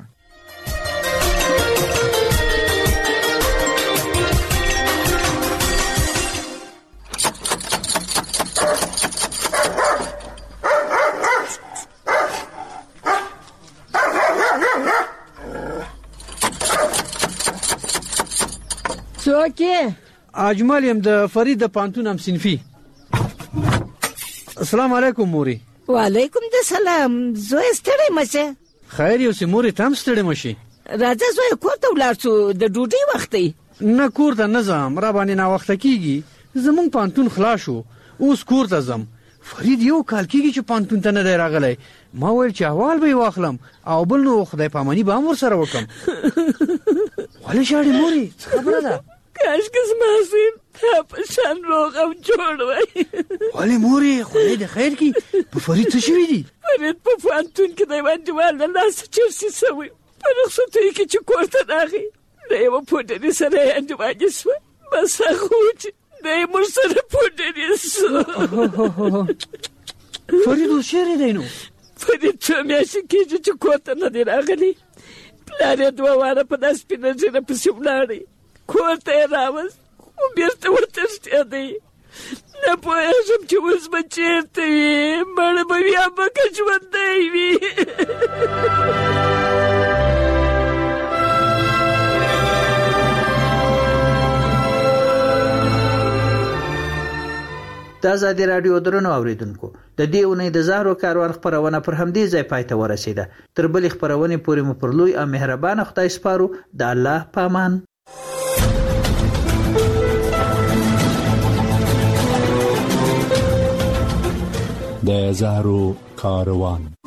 Speaker 7: څوک یې؟
Speaker 14: اجمل یم د فرید د پانتون هم صنفي. السلام علیکم موري.
Speaker 7: وعلیکم السلام. زوی ستړی مشه؟
Speaker 14: خیر یو سي موري تم ستړی مشي.
Speaker 7: راځه زوی کور ته ولاړ شو د ډوډۍ وخت دی.
Speaker 14: نه کور ته نه ځم را باندې نا وخت کیږي. زمون پانتون خلاص شو اوس کور ته ځم. فرید یو کال کیږي چې پانتون ته نه دی راغلی. ما ویل چې احوال به واخلم او بل نو خدای پامانی به ور سره وکم. ولې شاړې موري خبره ده
Speaker 7: کاش که زماسیم تا په شان روغ او جوړ وای.
Speaker 14: ولې موري خدای د خیر کی په فرید څه شوی دی؟
Speaker 7: فرید په فانتون کې د وانجوال له لاس چرسي سوی په رخصتۍ کې چې کور ته راغی د یو پوډري سره انجوالي سو بس هغه چې د یو سره پوډري سو.
Speaker 14: فرید وشری دی نو
Speaker 7: فرید څه میاشتې کېږي چې کور ته نه دی راغلی. پلار یې 2 واره په داسې سپینه ږیره پسې ولاړی کور ته یې راوست خو بېرته وتښتېدی. نه پوهېږم چې اوس به چېرته وي مړه به وي یا به که ژوندی وي.
Speaker 9: د ازادي راډیو درنو اوریدونکو د دې اونۍ د زهرو کاروان خبرونه پر همدې ځای پای ته ورسیده. تر بلې خبرونې پورې مو پر لوی او مهربان خدای سپارو. د الله پامان.
Speaker 1: د زهرو کاروان